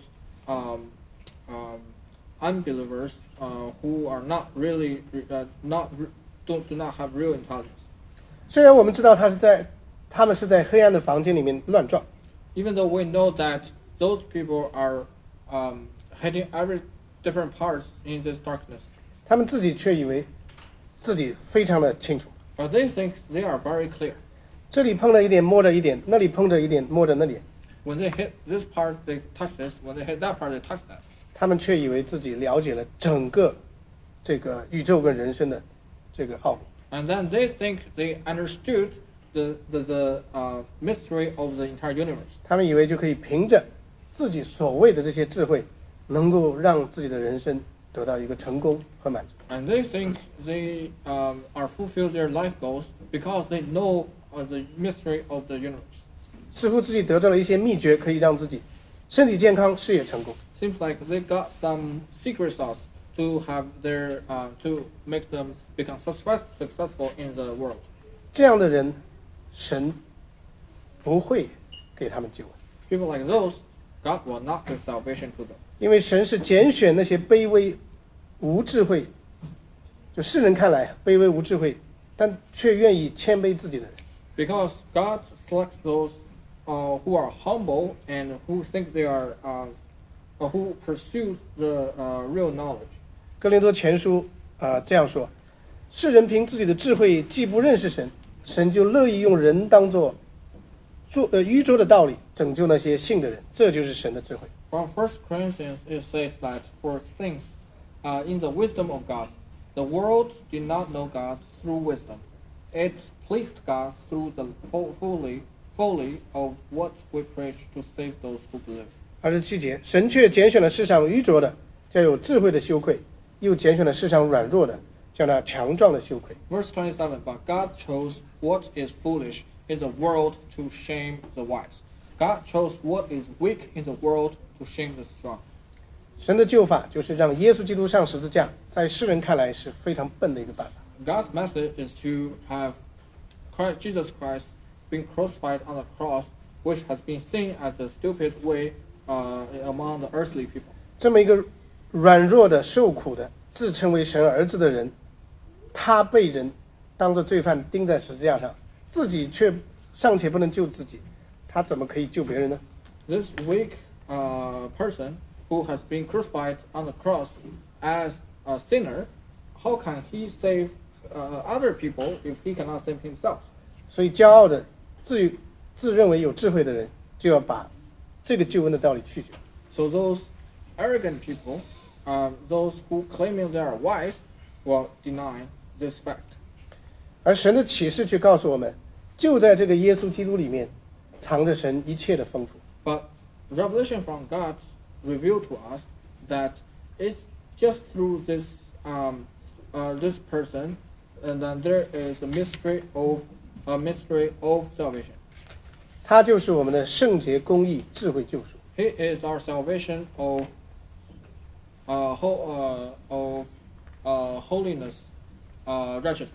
[SPEAKER 2] unbelievers who are not really do not have real intelligence.
[SPEAKER 1] 虽然我们知道他们是在黑暗的房间里面乱撞，
[SPEAKER 2] Even though we know that those people are hitting every different parts in this darkness,
[SPEAKER 1] 他们自己却以为自己非常的清楚。
[SPEAKER 2] but they think they are very clear.
[SPEAKER 1] 这里碰了一点摸着一点，那里碰着一点摸着那里，
[SPEAKER 2] When they hit this part, they touch this. When they hit that part, they touch that.
[SPEAKER 1] 他们却以为自己了解了整个这个宇宙跟人生的这个奥秘。
[SPEAKER 2] And then they think they understood the mystery of the entire universe.
[SPEAKER 1] 他们以为就可以凭着自己所谓的这些智慧，能够让自己的人生得到一个成功和满足。
[SPEAKER 2] And they think they are fulfill their life goals because they know the mystery of the universe.
[SPEAKER 1] 似乎自己得到了一些秘诀，可以让自己身体健康、事业成功。
[SPEAKER 2] Seems like they got some secret sauce to have their to make them become successful in the world.
[SPEAKER 1] 这样的人，神不会给他们救恩，
[SPEAKER 2] People like those, God will not give salvation to them.
[SPEAKER 1] 因为神是拣选那些卑微、无智慧，就世人看来卑微无智慧，但却愿意谦卑自己的人。
[SPEAKER 2] Because God selects those who are humble and who think they are who pursues the real knowledge.
[SPEAKER 1] 哥林多前书这样说：世人凭自己的智慧既不认识神，神就乐意用人当作愚拙的道理拯救那些信的人，这就是神的智慧。
[SPEAKER 2] From 1 Corinthians it says that for things in the wisdom of God, the world did not know God through wisdom. It pleased God through the folly of what we preach to save those who believe.
[SPEAKER 1] 27节，神却拣选了世上愚拙的，叫有智慧的羞愧；又拣选了世上软弱的，叫那强壮的羞愧。
[SPEAKER 2] Verse 27, but God chose what is foolish in the world to shame the wise. God chose what is weak in the world to shame the strong.
[SPEAKER 1] 神的救法就是让耶稣基督上十字架，在世人看来是非常笨的一个办法。
[SPEAKER 2] God's method is to have Jesus Christ being crucified on the cross, which has been seen as a stupid way among the earthly people.
[SPEAKER 1] 这么一个软弱的、受苦的、自称为神儿子的人，他被人当作罪犯钉在十字架上，自己却尚且不能救自己，他怎么可以救别人呢？
[SPEAKER 2] This weak person who has been crucified on the cross as a sinner, how can he save other people if he cannot save himself?
[SPEAKER 1] 所以骄傲的、自认为有智慧的人，就要把这个救恩的道理拒绝。
[SPEAKER 2] So those arrogant people, those who claiming they are wise, will deny this fact.
[SPEAKER 1] 而神的启示却告诉我们，就在这个耶稣基督里面，藏着神一切的丰富。
[SPEAKER 2] But revelation from God revealed to us that it's just through this this person, and then there is a mystery of salvation.
[SPEAKER 1] 他就是我们的圣洁、公义、智慧、救赎。
[SPEAKER 2] He is our salvation of holiness, righteousness.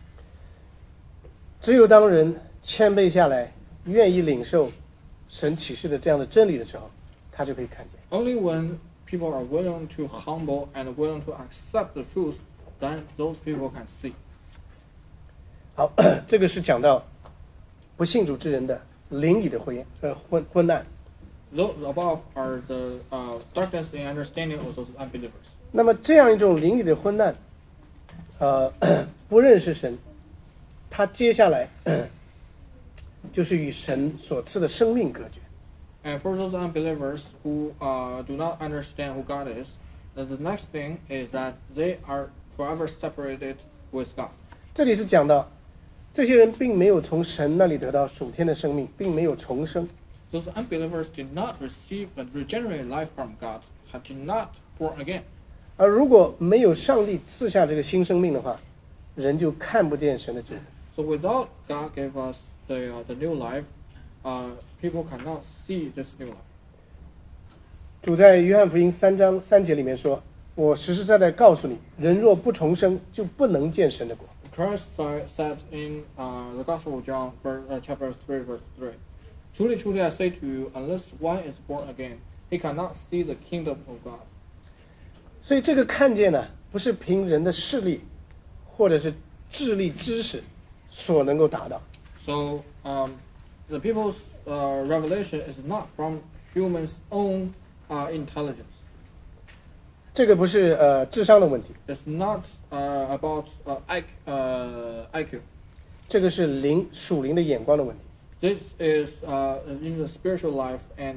[SPEAKER 1] 只有当人谦卑下来，愿意领受神启示的这样的真理的时候，他就可以看见。
[SPEAKER 2] Only when people are willing to humble and willing to accept the truth, then those people can see.
[SPEAKER 1] 好，这个是讲到不信主之人的灵里的昏暗。
[SPEAKER 2] Those above are the darkness in understanding of those unbelievers.
[SPEAKER 1] 那么这样一种灵里的昏暗，不认识神，他接下来就是与神所赐的生命隔绝。
[SPEAKER 2] And for those unbelievers who do not understand who God is, then the next thing is that they are forever separated with God.
[SPEAKER 1] 这里是讲到，这些人并没有从神那里得到属天的生命，并没有重生。
[SPEAKER 2] Those unbelievers did not receive a regenerated life from God, did not born again.
[SPEAKER 1] 而如果没有上帝赐下这个新生命的话，人就看不见神的救恩。
[SPEAKER 2] So without God gave us the new life, people cannot see this new life.
[SPEAKER 1] 主在约翰福音3章3节里面说：“我实实在在告诉你，人若不重生，就不能见神的国。”
[SPEAKER 2] Christ said in the Gospel of John, chapter 3, verse 3, Truly, truly, I say to you, unless one is born again, he cannot see the kingdom of God.
[SPEAKER 1] 所以这个看见呢，不是凭人的势力，或者是智力、知识所能够达到。
[SPEAKER 2] So the people's revelation is not from humans' own intelligence.
[SPEAKER 1] 这个不是智商的问题，
[SPEAKER 2] It's not about IQ.
[SPEAKER 1] 这个是属灵的眼光的问题。
[SPEAKER 2] This is in the spiritual life and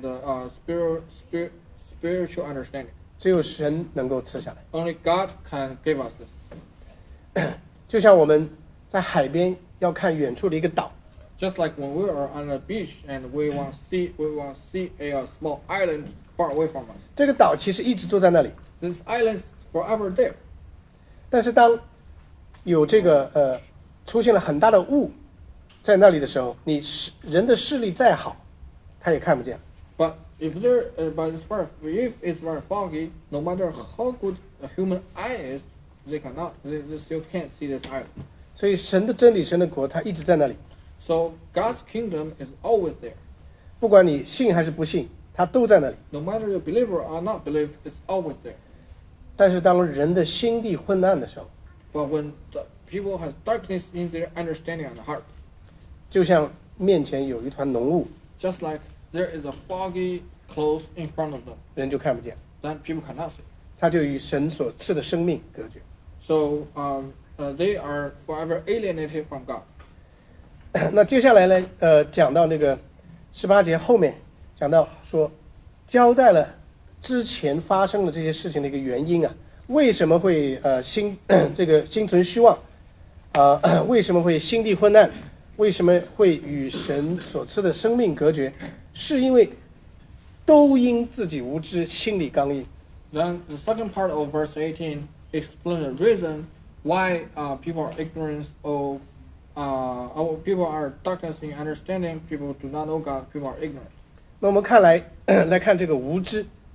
[SPEAKER 2] spiritual understanding.
[SPEAKER 1] 只有神能够赐下来。
[SPEAKER 2] Only God can give us this.
[SPEAKER 1] 就像我们在海边要看远处的一个岛，
[SPEAKER 2] Just like when we are on the beach and we want to see a small island far away from us.
[SPEAKER 1] 这个岛其实一直都在那里，
[SPEAKER 2] This island is forever there.
[SPEAKER 1] 但是当有这个出现了很大的雾在那里的时候，人的视力再好，他也看不见。
[SPEAKER 2] But if it's very foggy, no matter how good a human eye is, they still can't see this island.
[SPEAKER 1] 所以神的真理、神的国，它一直在那里。
[SPEAKER 2] So God's kingdom is always there.
[SPEAKER 1] 不管你信还是不信，它都在那里。
[SPEAKER 2] No matter you believe or not believe, it's always there.
[SPEAKER 1] 但是当人的心地昏暗的时候，
[SPEAKER 2] But when the people has darkness in their understanding and heart,
[SPEAKER 1] 就像面前有一团浓雾，
[SPEAKER 2] just like there is a foggy cloth in front of them,
[SPEAKER 1] 人就看不见，
[SPEAKER 2] then people cannot see.
[SPEAKER 1] 他就与神所赐的生命隔绝。
[SPEAKER 2] So they are forever alienated from God.
[SPEAKER 1] 那接下来呢，讲到那个18节后面，讲到说，交代了之前发生的这些事情的一个原因啊，为什么会心存虚妄，为什么会心地昏暗，为什么会与神所赐的生命隔绝，是因为都因自己无知，心里刚硬。
[SPEAKER 2] Then the second part of verse 18 explains the reason why people are ignorant of people are darkness in understanding. People do not know God. People are ignorant.
[SPEAKER 1] 那我们来看这个无知，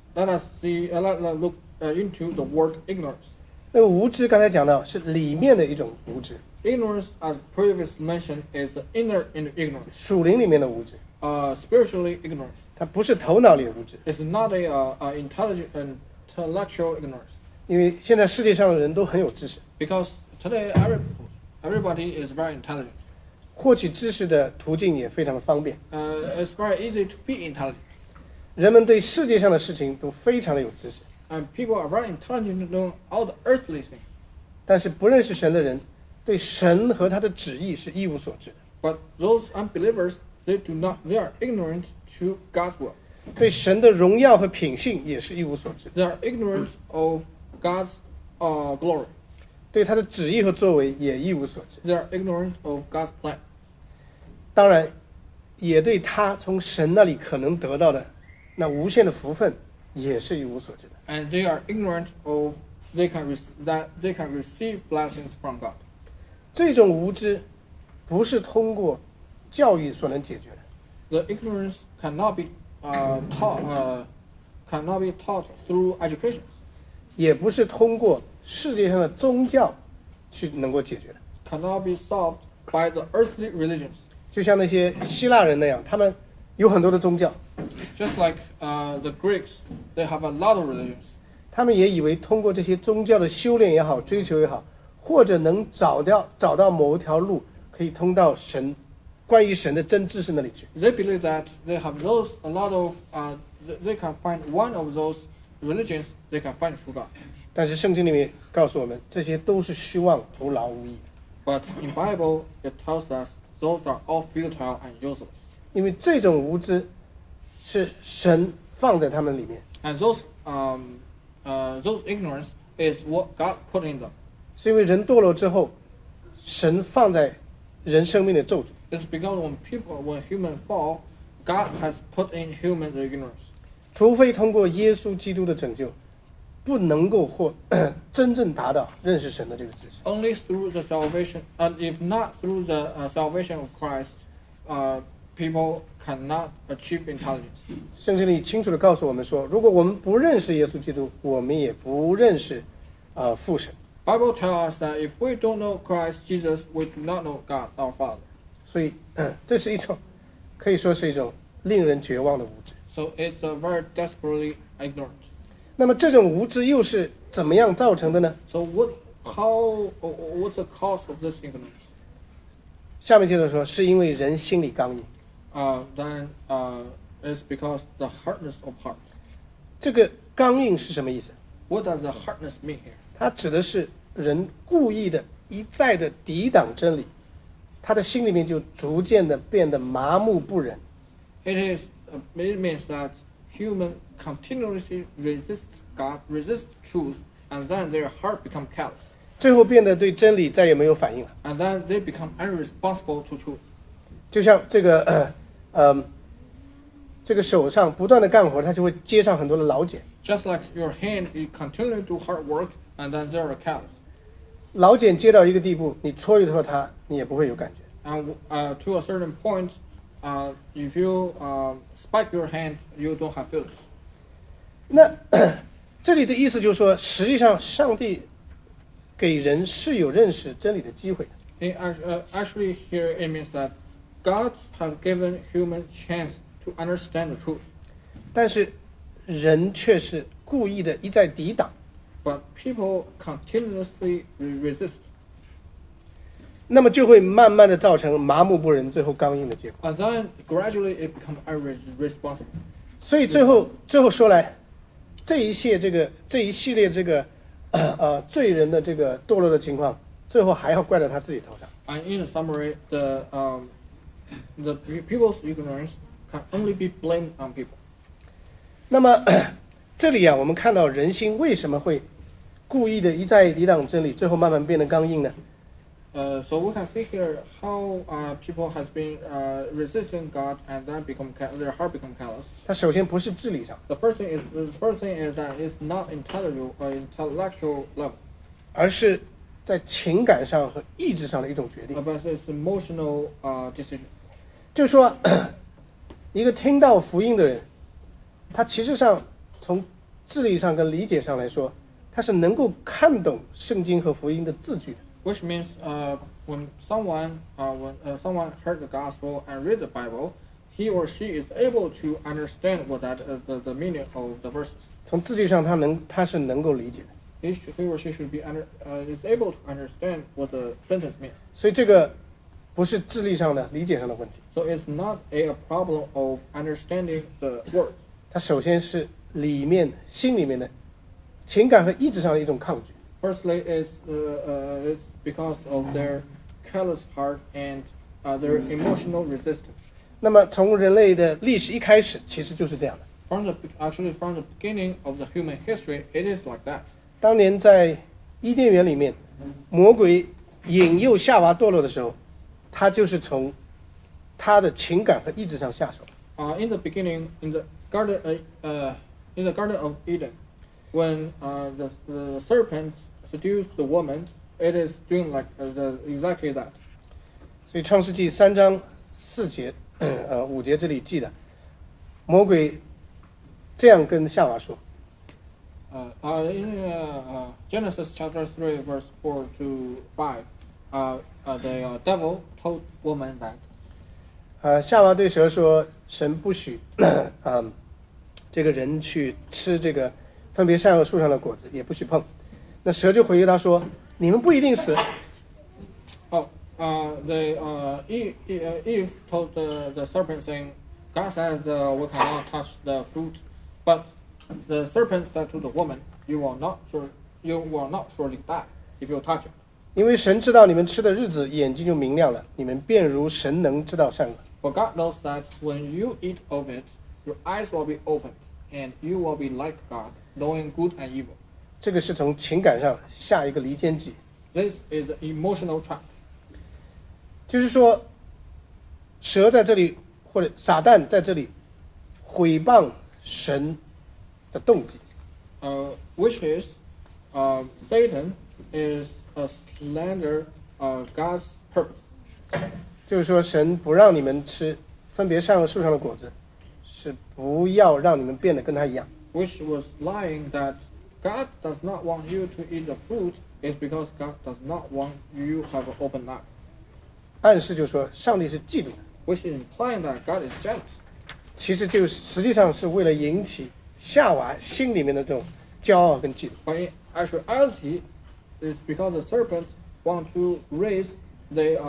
[SPEAKER 2] let us look into the word ignorance.
[SPEAKER 1] 那个无知刚才讲到是里面的一种无知，
[SPEAKER 2] Ignorance, as previously mentioned, is the inner ignorance.
[SPEAKER 1] 属灵里面的无知，
[SPEAKER 2] Spiritually ignorance.
[SPEAKER 1] 它不是头脑里的无知。
[SPEAKER 2] It's not a intellectual ignorance.
[SPEAKER 1] 因为现在世界上的人都很有知识，
[SPEAKER 2] Because today everybody is very intelligent.
[SPEAKER 1] 获取知识的途径也非常的方便。
[SPEAKER 2] It's very easy to be intelligent.
[SPEAKER 1] 人们对世界上的事情都非常的有知识，
[SPEAKER 2] And people are very intelligent to know all the earthly things.
[SPEAKER 1] 但是不认识神的人，对神和他的旨意是一无所知的。
[SPEAKER 2] But those unbelievers, they are ignorant to God's will.
[SPEAKER 1] 对神的荣耀和品性也是一无所知，
[SPEAKER 2] They are ignorant of God's glory.
[SPEAKER 1] 对他的旨意和作为也一无所知。
[SPEAKER 2] They are ignorant of God's plan.
[SPEAKER 1] 当然，也对他从神那里可能得到的那无限的福分也是一无所知的。
[SPEAKER 2] And they are ignorant of that they can receive blessings from God.
[SPEAKER 1] 这种无知不是通过教育所能解决的，
[SPEAKER 2] The ignorance cannot be taught through education.
[SPEAKER 1] 也不是通过世界上的宗教去能够解决的。
[SPEAKER 2] Cannot be solved by the earthly religions.
[SPEAKER 1] 就像那些希腊人那样，他们有很多的宗教，
[SPEAKER 2] Just like the Greeks, they have a lot of religions.
[SPEAKER 1] 他们也以为通过这些宗教的修炼也好、追求也好，或者能找到某一条路，可以通到神，关于神的真知识那里去。
[SPEAKER 2] They believe that they have they can find one of those religions, they can find true God.
[SPEAKER 1] 但是圣经里面告诉我们，这些都是虚妄、徒劳无益的，
[SPEAKER 2] But in Bible, it tells us those are all futile and useless.
[SPEAKER 1] 因为这种无知是神放在他们里面，
[SPEAKER 2] And those ignorance is what God put in them.
[SPEAKER 1] 是因为人堕落之后，神放在人生命的咒诅。
[SPEAKER 2] It's because when human fall, God has put in human the ignorance.
[SPEAKER 1] 除非通过耶稣基督的拯救，不能够真正达到认识神的这个知识。
[SPEAKER 2] Only through the salvation, and if not through the salvation of Christ, people cannot achieve intelligence.
[SPEAKER 1] 圣经里清楚地告诉我们说，如果我们不认识耶稣基督，我们也不认识父神。
[SPEAKER 2] Bible tells us that if we don't know Christ Jesus, we do not know God, our Father.
[SPEAKER 1] 所以，这是一种可以说是一种令人绝望的无知。
[SPEAKER 2] So it's a very desperately ignorant.
[SPEAKER 1] 那么这种无知又是怎么样造成的呢？
[SPEAKER 2] So what's the cause of this ignorance?
[SPEAKER 1] 下面接着说，是因为人心里刚硬。
[SPEAKER 2] Then it's because the hardness of heart.
[SPEAKER 1] 这个刚硬是什么意思？
[SPEAKER 2] What does the hardness mean here?
[SPEAKER 1] 它指的是人故意的一再的抵挡真理，他的心里面就逐渐的变得麻木不仁。
[SPEAKER 2] It means that human continuously resist God, resist truth, and then their heart become callous.
[SPEAKER 1] 最后变得对真理再也没有反应了。
[SPEAKER 2] And then they become unresponsible to truth.
[SPEAKER 1] 就像这个这个手上不断的干活，他就会接上很多的老茧。
[SPEAKER 2] Just like your hand, you continually do hard work, and then they are callous.
[SPEAKER 1] 老茧接到一个地步，你戳一戳它，你也不会有感觉。
[SPEAKER 2] And to a certain point, if you spike your hand, you don't have feelings.
[SPEAKER 1] 那这里的意思就是说，实际上上帝给人是有认识真理的机会的。
[SPEAKER 2] Actually, here it means that God has given human chance to understand the truth,
[SPEAKER 1] 但是人却是故意的一再抵挡，
[SPEAKER 2] but people continuously resist.
[SPEAKER 1] 那么就会慢慢的造成麻木不仁，最后刚硬的结果。
[SPEAKER 2] And then gradually it becomes irresponsible.
[SPEAKER 1] 所以最后说来，这一系列这个罪人的这个堕落的情况，最后还要怪到他自己头上。
[SPEAKER 2] And in summary, the people's ignorance can only be blamed on people.
[SPEAKER 1] 那么这里啊，我们看到人心为什么会故意的一再抵挡真理，最后慢慢变得刚硬呢？
[SPEAKER 2] So we can see here how people has been resisting God and then their heart become callous.
[SPEAKER 1] 它首先不是智力上，
[SPEAKER 2] The first thing is that it's not intellectual level,
[SPEAKER 1] 而是在情感上和意志上的一种决定。
[SPEAKER 2] but it's emotional decision.
[SPEAKER 1] 就是说，一个听到福音的人，他其实上从智力上跟理解上来说，他是能够看懂圣经和福音的字句的。
[SPEAKER 2] Which means when someone heard the gospel and read the Bible, he or she is able to understand what the meaning of the verses.
[SPEAKER 1] 从字句上他是能够理解的。
[SPEAKER 2] He or she should be is able to understand what the sentence means.
[SPEAKER 1] 所以这个不是智力上的理解上的问题，
[SPEAKER 2] So it's not a problem of understanding the words.
[SPEAKER 1] 它首先是心里面的情感和意志上的一种抗拒。
[SPEAKER 2] Firstly, it's because of their callous heart and their emotional resistance.
[SPEAKER 1] 那么从人类的历史一开始，其实就是这样的。
[SPEAKER 2] From the beginning of the human history, it is like that.
[SPEAKER 1] 当年在伊甸园里面，魔鬼引诱夏娃堕落的时候，他就是从他的情感和意志上下手。
[SPEAKER 2] In the beginning, in the Garden of Eden, when the serpent seduced the woman, it is doing like exactly that.
[SPEAKER 1] 所以创世纪3章4节，5节这里记的，魔鬼这样跟夏娃说。
[SPEAKER 2] In Genesis chapter 3, verse 4 to 5, the devil told woman that.
[SPEAKER 1] 夏娃对蛇说：“神不许，这个人去吃这个分别善恶树上的果子，也不许碰。”那蛇就回答他说：“你们不一定死。”
[SPEAKER 2] Eve told the serpent saying, God said we cannot touch the fruit, but the serpent said to the woman, you will not surely die if you touch it.
[SPEAKER 1] 因为神知道你们吃的日子，眼睛就明亮了，你们便如神能知道善恶。
[SPEAKER 2] For God knows that when you eat of it, your eyes will be opened, and you will be like God, knowing good and evil.
[SPEAKER 1] 这个是从情感上下一个离间计。
[SPEAKER 2] This is an emotional trap.
[SPEAKER 1] 就是说，蛇在这里或者撒旦在这里毁谤神的动机。
[SPEAKER 2] Which is Satan is a slander God's purpose.
[SPEAKER 1] 就是说，神不让你们吃分别善恶树上的果子，是不要让你们变得跟他一样。
[SPEAKER 2] Which was lying that God does not want you to eat the fruit is because God does not want you to have an open eye.
[SPEAKER 1] 暗示就是说，上帝是嫉妒的，
[SPEAKER 2] Which is implying that God is jealous.
[SPEAKER 1] 其实实际上是为了引起夏娃心里面的这种骄傲跟嫉妒。
[SPEAKER 2] But in actuality, it's because the serpent want to raise the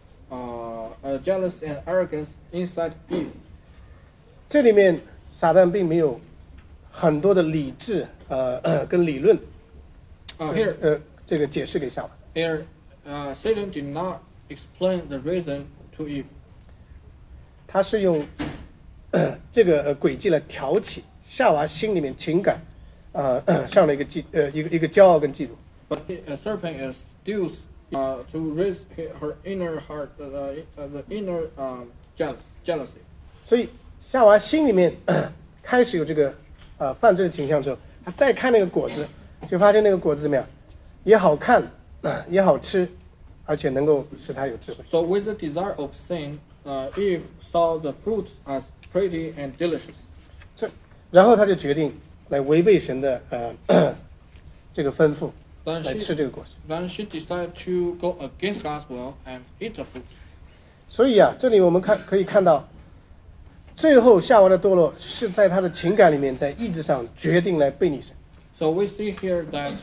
[SPEAKER 2] jealous and arrogance inside Eve.
[SPEAKER 1] 这里面撒旦并没有很多的理智跟理论，
[SPEAKER 2] Here,
[SPEAKER 1] 这个解释给夏娃。
[SPEAKER 2] Satan did not explain the reason to Eve.
[SPEAKER 1] 他是用这个诡计来挑起夏娃心里面情感上的一个骄傲跟嫉妒。
[SPEAKER 2] But a serpent is still to raise her inner heart, the inner jealousy.
[SPEAKER 1] 所以夏娃心里面开始有这个犯罪的倾向之后，他再看那个果子，就发现那个果子怎么样，也好看也好吃，而且能够使他有智慧。
[SPEAKER 2] So with the desire of sin, Eve saw the fruit as pretty and delicious.
[SPEAKER 1] 然后他就决定来违背神的这个吩咐，
[SPEAKER 2] Then
[SPEAKER 1] 来吃这个果实。
[SPEAKER 2] she decided to go against God's will and eat the fruit.
[SPEAKER 1] 所以这里我们可以看到，最后夏娃的堕落是在他的情感里面，在意志上决定来背逆神。
[SPEAKER 2] So we see here that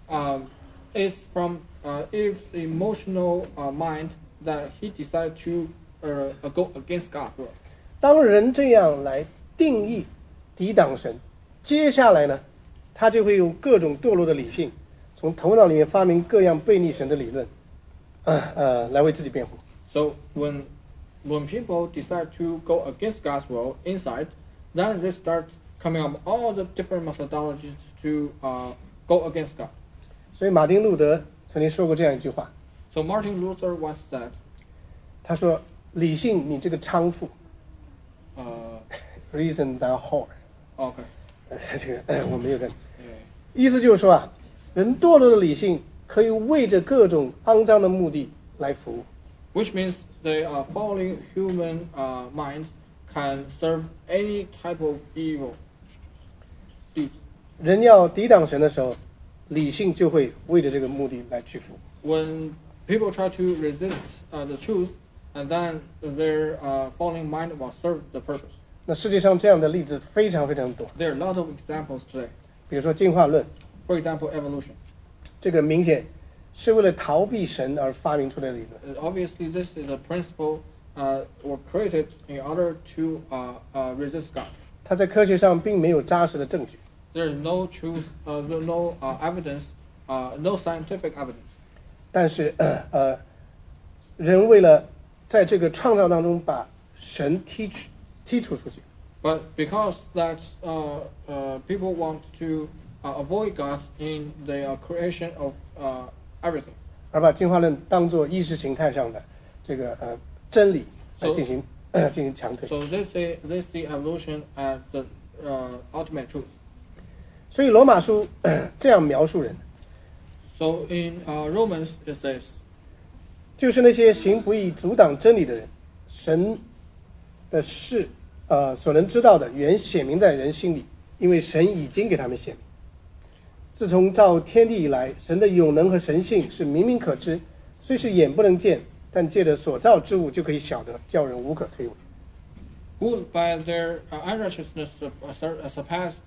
[SPEAKER 2] it's from Eve's emotional mind that he decided to go against God's will.
[SPEAKER 1] 当人这样来定义、抵挡神，接下来呢，他就会用各种堕落的理性，从头脑里面发明各样背逆神的理论，来为自己辩护。
[SPEAKER 2] So when people decide to go against God's will inside, then they start coming up all the different methodologies to go against God.
[SPEAKER 1] 所以马丁路德曾经说过这样一句话，
[SPEAKER 2] So Martin Luther once said,
[SPEAKER 1] 他说：“理性，你这个娼妇 ，reason thou whore。”
[SPEAKER 2] okay,
[SPEAKER 1] 这个我没有认。
[SPEAKER 2] yeah.
[SPEAKER 1] 意思就是说人堕落的理性可以为着各种肮脏的目的来服务。
[SPEAKER 2] Which means the falling human minds can serve any type of evil deeds.
[SPEAKER 1] 人要抵挡神的时候，理性就会为着这个目的来屈服。
[SPEAKER 2] When people try to resist the truth, and then their falling mind will serve the purpose.
[SPEAKER 1] 那世界上这样的例子非常非常多，
[SPEAKER 2] There are a lot of examples today.
[SPEAKER 1] 比如说进化论，
[SPEAKER 2] For example, evolution.
[SPEAKER 1] 这个明显是为了逃避神而发明出的理论。
[SPEAKER 2] Obviously, this is a principle or created in order to resist God.
[SPEAKER 1] 它在科学上并没有扎实的证据，
[SPEAKER 2] There is no truth, no evidence, no scientific evidence.
[SPEAKER 1] 但是人为了在这个创造当中把神剔除出去，
[SPEAKER 2] But because that people want to avoid God in the creation of everything,
[SPEAKER 1] 而把进化论当作意识形态上的这个真理来进行强推。
[SPEAKER 2] so they see evolution as the ultimate truth.
[SPEAKER 1] 所以罗马书这样描述人，
[SPEAKER 2] So in Romans it says,
[SPEAKER 1] 就是那些行不义阻挡真理的人，神的事所能知道的，原显明在人心里，因为神已经给他们显明。自从造天地以来，神的永能和神性是明明可知，虽是眼不能见，但借着所造之物就可以晓得，叫人无可推诿。
[SPEAKER 2] who by their unrighteousness surprise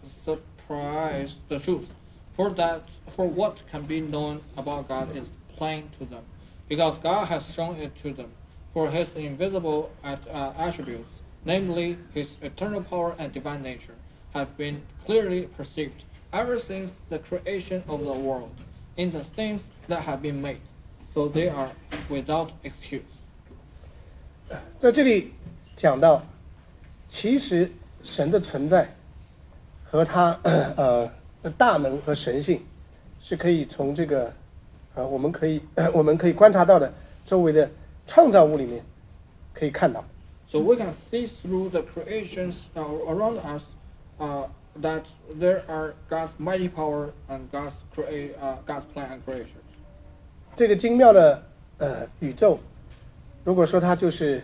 [SPEAKER 2] the truth. For what can be known about God is plain to them, because God has shown it to them. For his invisible attributes, namely his eternal power and divine nature, have been clearly perceived ever since the creation of the world, in the things that have been made, so they are without excuse.
[SPEAKER 1] 在这里讲到，其实神的存在和他的大能和神性，是可以从这个我们可以观察到的周围的创造物里面可以看到。
[SPEAKER 2] So we can see through the creations around us that there are God's mighty power and God's plan and creation.
[SPEAKER 1] 这个精妙的宇宙，如果说它就是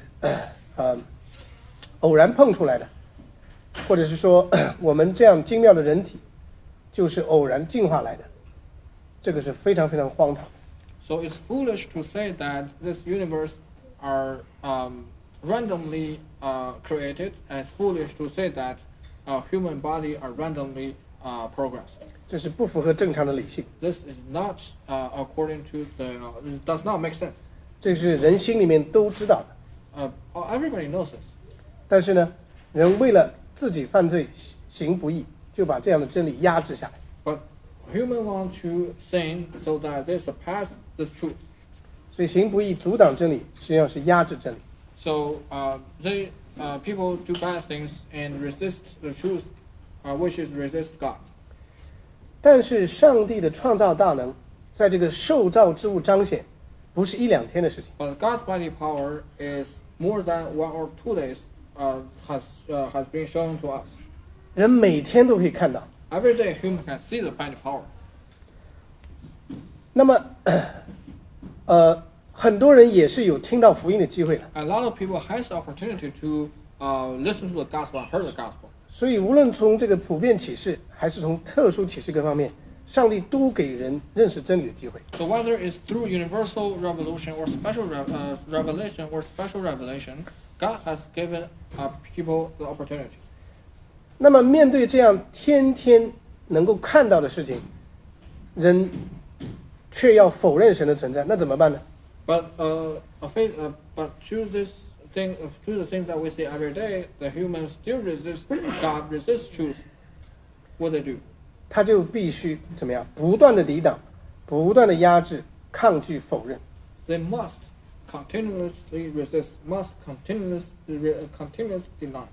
[SPEAKER 1] 偶然碰出来的，或者是说我们这样精妙的人体就是偶然进化来的，这个是非常非常荒唐的。
[SPEAKER 2] So it's foolish to say that this universe are randomly created, and it's foolish to say that human body are randomly progressed.
[SPEAKER 1] 这是不符合正常的理性，
[SPEAKER 2] This is not according to it does not make sense.
[SPEAKER 1] 这是人心里面都知道的。
[SPEAKER 2] Everybody knows this.
[SPEAKER 1] 但是呢，人为了自己犯罪行不义，就把这样的真理压制下来。
[SPEAKER 2] But humans want to sin so that they surpass this truth.
[SPEAKER 1] 所以行不义阻挡真理，实际上是压制真理。
[SPEAKER 2] So people do bad things and resist the truth, which is resist God.
[SPEAKER 1] 但是上帝的创造大能，在这个受造之物彰显，不是一两天的事情。
[SPEAKER 2] But God's mighty power is more than 1 or 2 days has been shown to us.
[SPEAKER 1] 人每天都可以看到。
[SPEAKER 2] Every day, human can see the mighty power.
[SPEAKER 1] 那么，很多人也是有听到福音的机会的。
[SPEAKER 2] A lot of people has the opportunity to listen to the gospel and heard the gospel.
[SPEAKER 1] 所以，无论从这个普遍启示，还是从特殊启示各方面，上帝都给人认识真理的机会。
[SPEAKER 2] So whether it's through universal revelation or special revelation or special revelation, God has given people the opportunity.
[SPEAKER 1] 那么，面对这样天天能够看到的事情，人却要否认神的存在，那怎么办呢？
[SPEAKER 2] But but to the things that we see every day, the humans still resist God, resist truth. What they do?
[SPEAKER 1] 他就必须怎么样？不断的抵挡，不断的压制、抗拒、否认。
[SPEAKER 2] They must continuously resist, must continuously deny,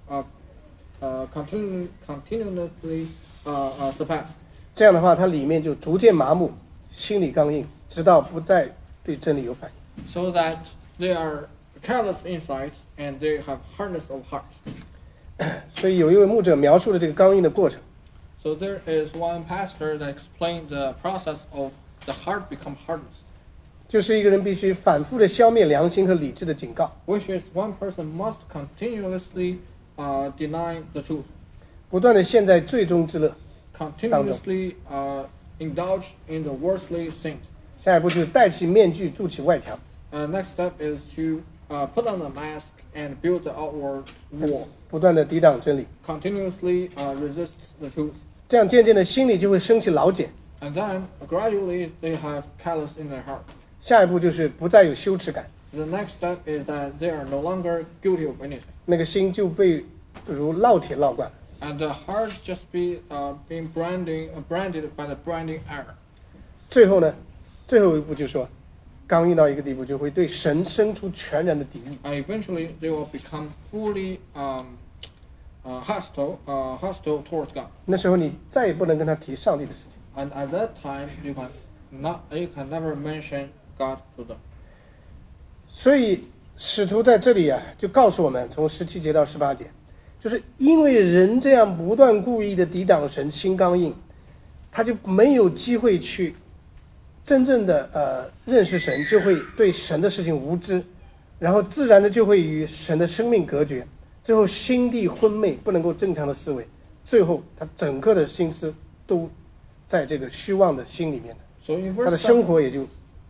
[SPEAKER 2] continuously surpass.
[SPEAKER 1] 这样的话，他里面就逐渐麻木，心里刚硬，直到不再对真理有反应。
[SPEAKER 2] So that they are careless inside and they have hardness of heart.
[SPEAKER 1] 所以有一位牧者描述了这个刚硬的过程。
[SPEAKER 2] So there is one pastor that explained the process of the heart become hardness,
[SPEAKER 1] 就是一个人必须反复的消灭良心和理智的警告，
[SPEAKER 2] which is one person must continuously deny the truth,
[SPEAKER 1] 不断的陷在罪中之乐，
[SPEAKER 2] continuously indulge in the worldly things.
[SPEAKER 1] 下一步就是戴起面具，筑起外墙。
[SPEAKER 2] Next step is to put on a mask and build the outward wall.
[SPEAKER 1] 不断的抵挡真理，
[SPEAKER 2] Continuously resist the truth.
[SPEAKER 1] 这样渐渐的心里就会升起老茧。
[SPEAKER 2] And then gradually they have callous in their heart.
[SPEAKER 1] 下一步就是不再有羞耻感，
[SPEAKER 2] The next step is that they are no longer guilty of anything.
[SPEAKER 1] 那个心就被如烙铁烙惯。
[SPEAKER 2] And the hearts just be being branded by the branding iron.
[SPEAKER 1] 最后呢，最后一步就说，刚硬到一个地步，就会对神生出全然的敌意。
[SPEAKER 2] And eventually they will become fully hostile towards God.
[SPEAKER 1] 那时候你再也不能跟他提上帝的事情。
[SPEAKER 2] And at that time you can never mention God to them.
[SPEAKER 1] 所以使徒在这里啊，就告诉我们，从17节到18节，就是因为人这样不断故意的抵挡神，心刚硬，他就没有机会去真正的认识神，就会对神的事情无知，然后自然的就会与神的生命隔绝，最后心地昏昧，不能够正常的思维，最后他整个的心思都在这个虚妄的心里面的，
[SPEAKER 2] So in
[SPEAKER 1] 他的
[SPEAKER 2] verse
[SPEAKER 1] 生活也就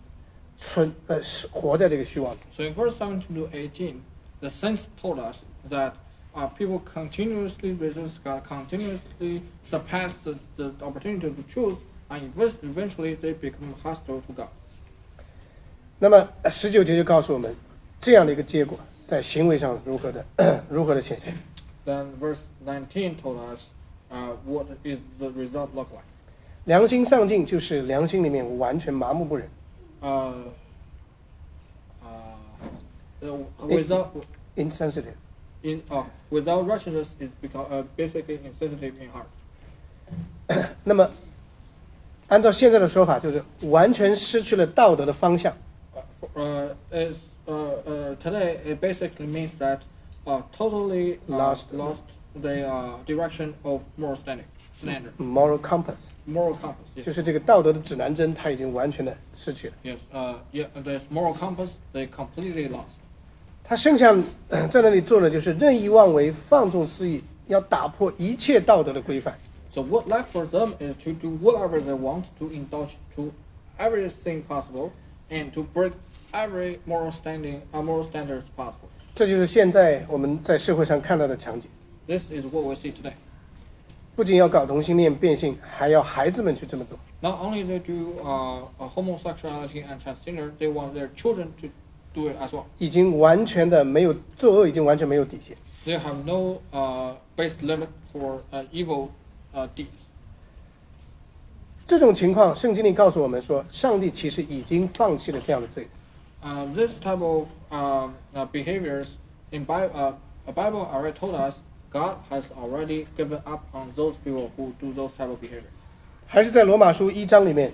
[SPEAKER 1] 活在这个虚妄里。
[SPEAKER 2] So in verse 17 to 18, the saints told us that people continuously resist God, continuously surpass the opportunity to choose, and eventually they become hostile to God.
[SPEAKER 1] 那么19节就告诉我们，这样的一个结果在行为上如何的显现。
[SPEAKER 2] Then verse 19 told us what is the result look like.
[SPEAKER 1] 良心上进就是良心里面完全麻木不仁，
[SPEAKER 2] Without
[SPEAKER 1] insensitive。
[SPEAKER 2] without righteousness is basically insensitive in heart.
[SPEAKER 1] 那么按照现在的说法，就是完全失去了道德的方向。
[SPEAKER 2] Today it basically means that totally
[SPEAKER 1] Lost.
[SPEAKER 2] lost the direction of moral standard.
[SPEAKER 1] Moral compass
[SPEAKER 2] Moral compass.
[SPEAKER 1] 就
[SPEAKER 2] Yes.
[SPEAKER 1] 是这个道德的指南针，它已经完全的失去了。
[SPEAKER 2] Yes. Yeah. This moral compass they completely lost.
[SPEAKER 1] 他剩下在那里做的就是任意妄为、放纵私欲，要打破一切道德的规范。
[SPEAKER 2] So what left for them is to do whatever they want, to indulge to everything possible, and to break every moral standards possible.
[SPEAKER 1] 这就是现在我们在社会上看到的场景。
[SPEAKER 2] This is what we see today.
[SPEAKER 1] 不仅要搞同性恋、变性，还要孩子们去这么做。
[SPEAKER 2] Not only they do homosexuality and transgender, they want their children to do it as well.
[SPEAKER 1] 已经完全的没有作恶，已经完全没有底线。
[SPEAKER 2] They have no base limit for evil deeds.
[SPEAKER 1] 这种情况，圣经里告诉我们说，上帝其实已经放弃了这样的罪。
[SPEAKER 2] This type of behaviors in Bible already told us God has already given up on those people who do those type of behaviors.
[SPEAKER 1] 还是在罗马书1章里面，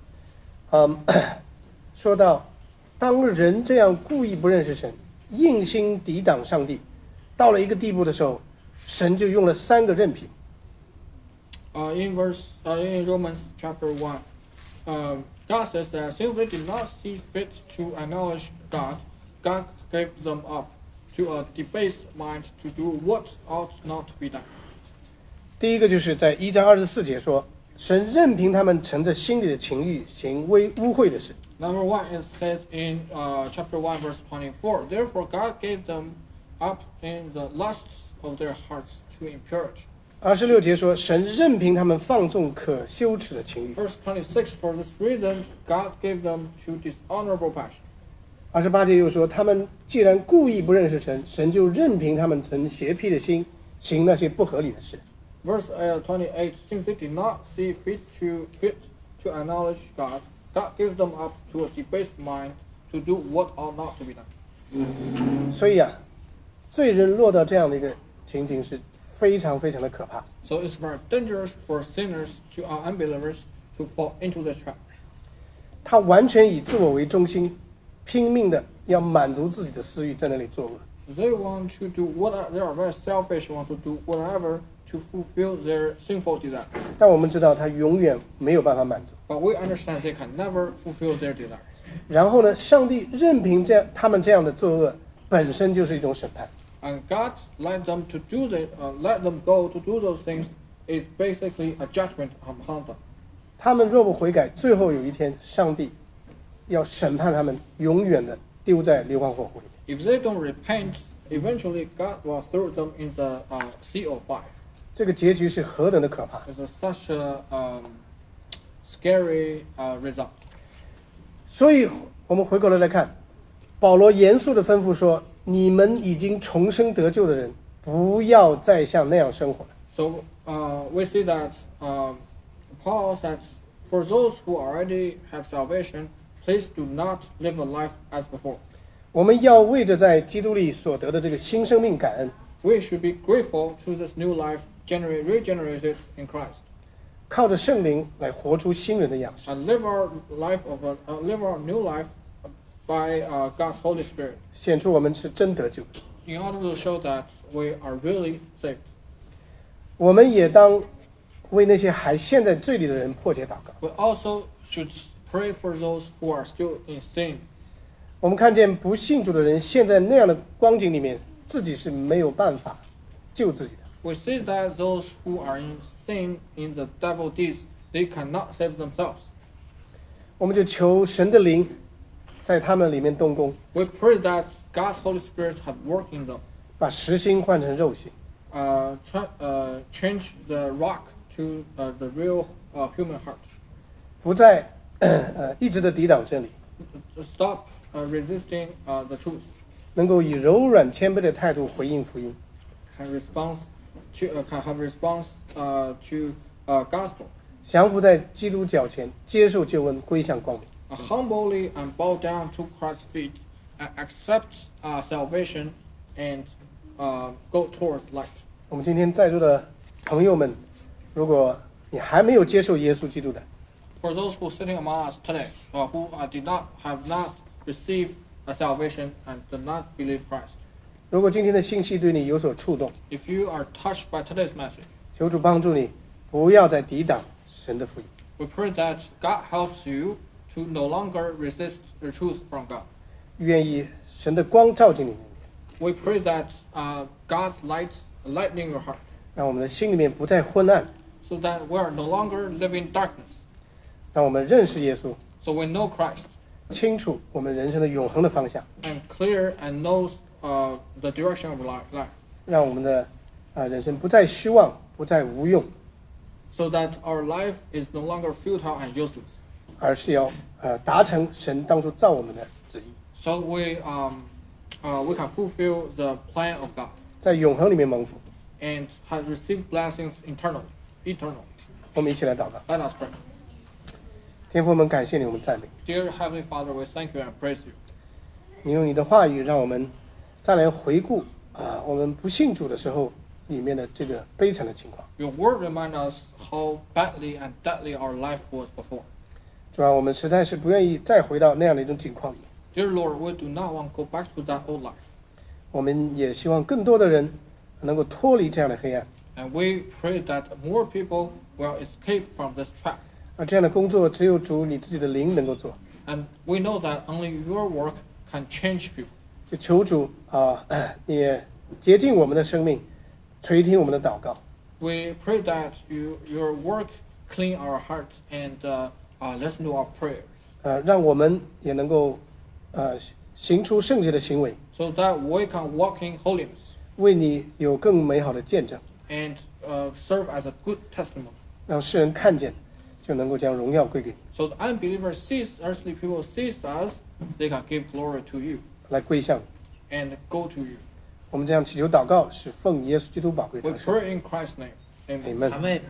[SPEAKER 1] 说到，当人这样故意不认识神，硬心抵挡上帝，到了一个地步的时候，神就用了3个任凭。
[SPEAKER 2] In Romans chapter 1, God says that since they did not see fit to acknowledge God, God gave them up to a debased mind to do what ought not to be done.
[SPEAKER 1] 第一个就是在1章24节说，神任凭他们乘着心里的情欲行污秽的事。
[SPEAKER 2] Number 1, it says in chapter 1, verse 24, therefore God gave them up in the lusts of their hearts to impurity.
[SPEAKER 1] 26节说，神任凭他们放纵可羞耻的情欲。
[SPEAKER 2] Verse 26, for this reason, God gave them to dishonorable passions.
[SPEAKER 1] 28节又说，他们既然故意不认识神，神就任凭他们存邪僻的心，行那些不合理的事。
[SPEAKER 2] Verse 28, since they did not see fit to acknowledge God, God gave them up to a debased mind to do what ought not to be done.
[SPEAKER 1] 所以啊，罪人落到这样的一个情景是非常非常的可怕。
[SPEAKER 2] So it's very dangerous for sinners to unbelievers to fall into this trap.
[SPEAKER 1] 他完全以自我为中心，拼命的要满足自己的私欲，在那里作恶。
[SPEAKER 2] They want to do they are very selfish, want to do whatever to fulfill their sinful desires.
[SPEAKER 1] 但我们知道他永远没有办法满足。
[SPEAKER 2] But we understand they can never fulfill their desires.
[SPEAKER 1] 然后呢，上帝任凭他们这样的作恶，本身就是一种审判。
[SPEAKER 2] And God let them go to do those things is basically a judgment upon them.
[SPEAKER 1] 他们若不悔改，最后有一天，上帝要审判他们，永远的丢在硫磺火湖里。
[SPEAKER 2] If they don't repent, eventually God will throw them in the sea of fire.
[SPEAKER 1] 这个结局是何等的可怕！
[SPEAKER 2] It's such a scary result.
[SPEAKER 1] 所以，我们回过来再看，保罗严肃的吩咐说：“你们已经重生得救的人，不要再像那样生活了。”
[SPEAKER 2] So we see that Paul said, "For those who already have salvation, please do not live a life as before."
[SPEAKER 1] 我们要为着在基督里所得的这个新生命感恩，
[SPEAKER 2] We should be grateful to this new life regenerated in Christ,
[SPEAKER 1] 靠着圣灵来活出新人的样式，
[SPEAKER 2] and live our new life by God's Holy Spirit,
[SPEAKER 1] 显出我们是真得救的。
[SPEAKER 2] in order to show that we are really saved.
[SPEAKER 1] 我们也当为那些还陷在罪里的人迫切祷告。
[SPEAKER 2] We also should pray for those who are still in sin.
[SPEAKER 1] 我们看见不信主的人陷在那样的光景里面，自己是没有办法救自己的。
[SPEAKER 2] We see that those who are in sin in the devil deeds, they cannot save themselves.
[SPEAKER 1] 我们就求神的灵在他们里面动工，
[SPEAKER 2] We pray that God's Holy Spirit have worked in them,
[SPEAKER 1] 把实心换成肉心，
[SPEAKER 2] change the rock to the real human heart.
[SPEAKER 1] 不再一直的抵挡真理，
[SPEAKER 2] To stop resisting the truth,
[SPEAKER 1] 能够以柔软谦卑的态度回应福音，
[SPEAKER 2] can have response to gospel,
[SPEAKER 1] 降服在基督脚前，接受救恩，归向光明。
[SPEAKER 2] humbly and bow down to Christ's feet, and accept salvation and go towards light.
[SPEAKER 1] 我们今天在座的朋友们，如果你还没有接受耶稣基督的，
[SPEAKER 2] For those who are sitting among us today, who have not received salvation and do not believe Christ,
[SPEAKER 1] 如果今天的信息对你有所触动，
[SPEAKER 2] if you are touched by today's message,
[SPEAKER 1] 求主帮助你，不要再抵挡神的福音，
[SPEAKER 2] we pray that God helps you to no longer resist the truth from God.
[SPEAKER 1] 愿意神的光照进你里面，
[SPEAKER 2] We pray that God's lightning your heart,
[SPEAKER 1] 让我们的心里面不再昏暗，
[SPEAKER 2] so that we are no longer living darkness,
[SPEAKER 1] 让我们认识耶稣，
[SPEAKER 2] so we know Christ,
[SPEAKER 1] 清楚我们人生的永恒的方向，
[SPEAKER 2] and clear and knows the direction of life,
[SPEAKER 1] 让我们的人生不再虚妄，不再无用，
[SPEAKER 2] so that our life is no longer futile and useless.
[SPEAKER 1] 而是要达成神当初造我们的旨意，
[SPEAKER 2] So we can fulfill the plan of God
[SPEAKER 1] 在永恒里面蒙福。
[SPEAKER 2] and have received blessings eternally.
[SPEAKER 1] 我们一起来祷告，
[SPEAKER 2] Let us pray.
[SPEAKER 1] 天父，我们感谢你，我们赞美你。
[SPEAKER 2] Dear Heavenly Father, we thank you and praise you.
[SPEAKER 1] 你用你的话语，让我们再来回顾我们不信主的时候里面的这个悲惨的情况。
[SPEAKER 2] Your word reminds us how badly and deadly our life was before.
[SPEAKER 1] 主啊，我们实在是不愿意再回到那样的一种情况里面。
[SPEAKER 2] Dear Lord, we do not want to go back to that old life.
[SPEAKER 1] 我们也希望更多的人能够脱离这样的黑暗。
[SPEAKER 2] And we pray that more people will escape from this trap.
[SPEAKER 1] 而这样的工作，只有主你自己的灵能够做。
[SPEAKER 2] And we know that only your work can change people.
[SPEAKER 1] 就求主也洁净我们的生命，垂听我们的祷告。
[SPEAKER 2] We pray that your work clean our hearts and listen to our prayers,
[SPEAKER 1] 让我们也能够行出圣洁的行为，
[SPEAKER 2] so that we can walk in holiness
[SPEAKER 1] 为你有更美好的见证，
[SPEAKER 2] and serve as a good testimony.
[SPEAKER 1] 让世人看见，就能够将荣耀归给你，
[SPEAKER 2] So the unbeliever sees earthly people sees us, they can give glory to you
[SPEAKER 1] 来归向你。
[SPEAKER 2] and go to you.
[SPEAKER 1] 我们这样祈求祷告，是奉耶稣基督宝贵
[SPEAKER 2] We
[SPEAKER 1] 的圣。
[SPEAKER 2] pray in Christ's name. Amen.
[SPEAKER 1] Amen
[SPEAKER 4] 阿妹。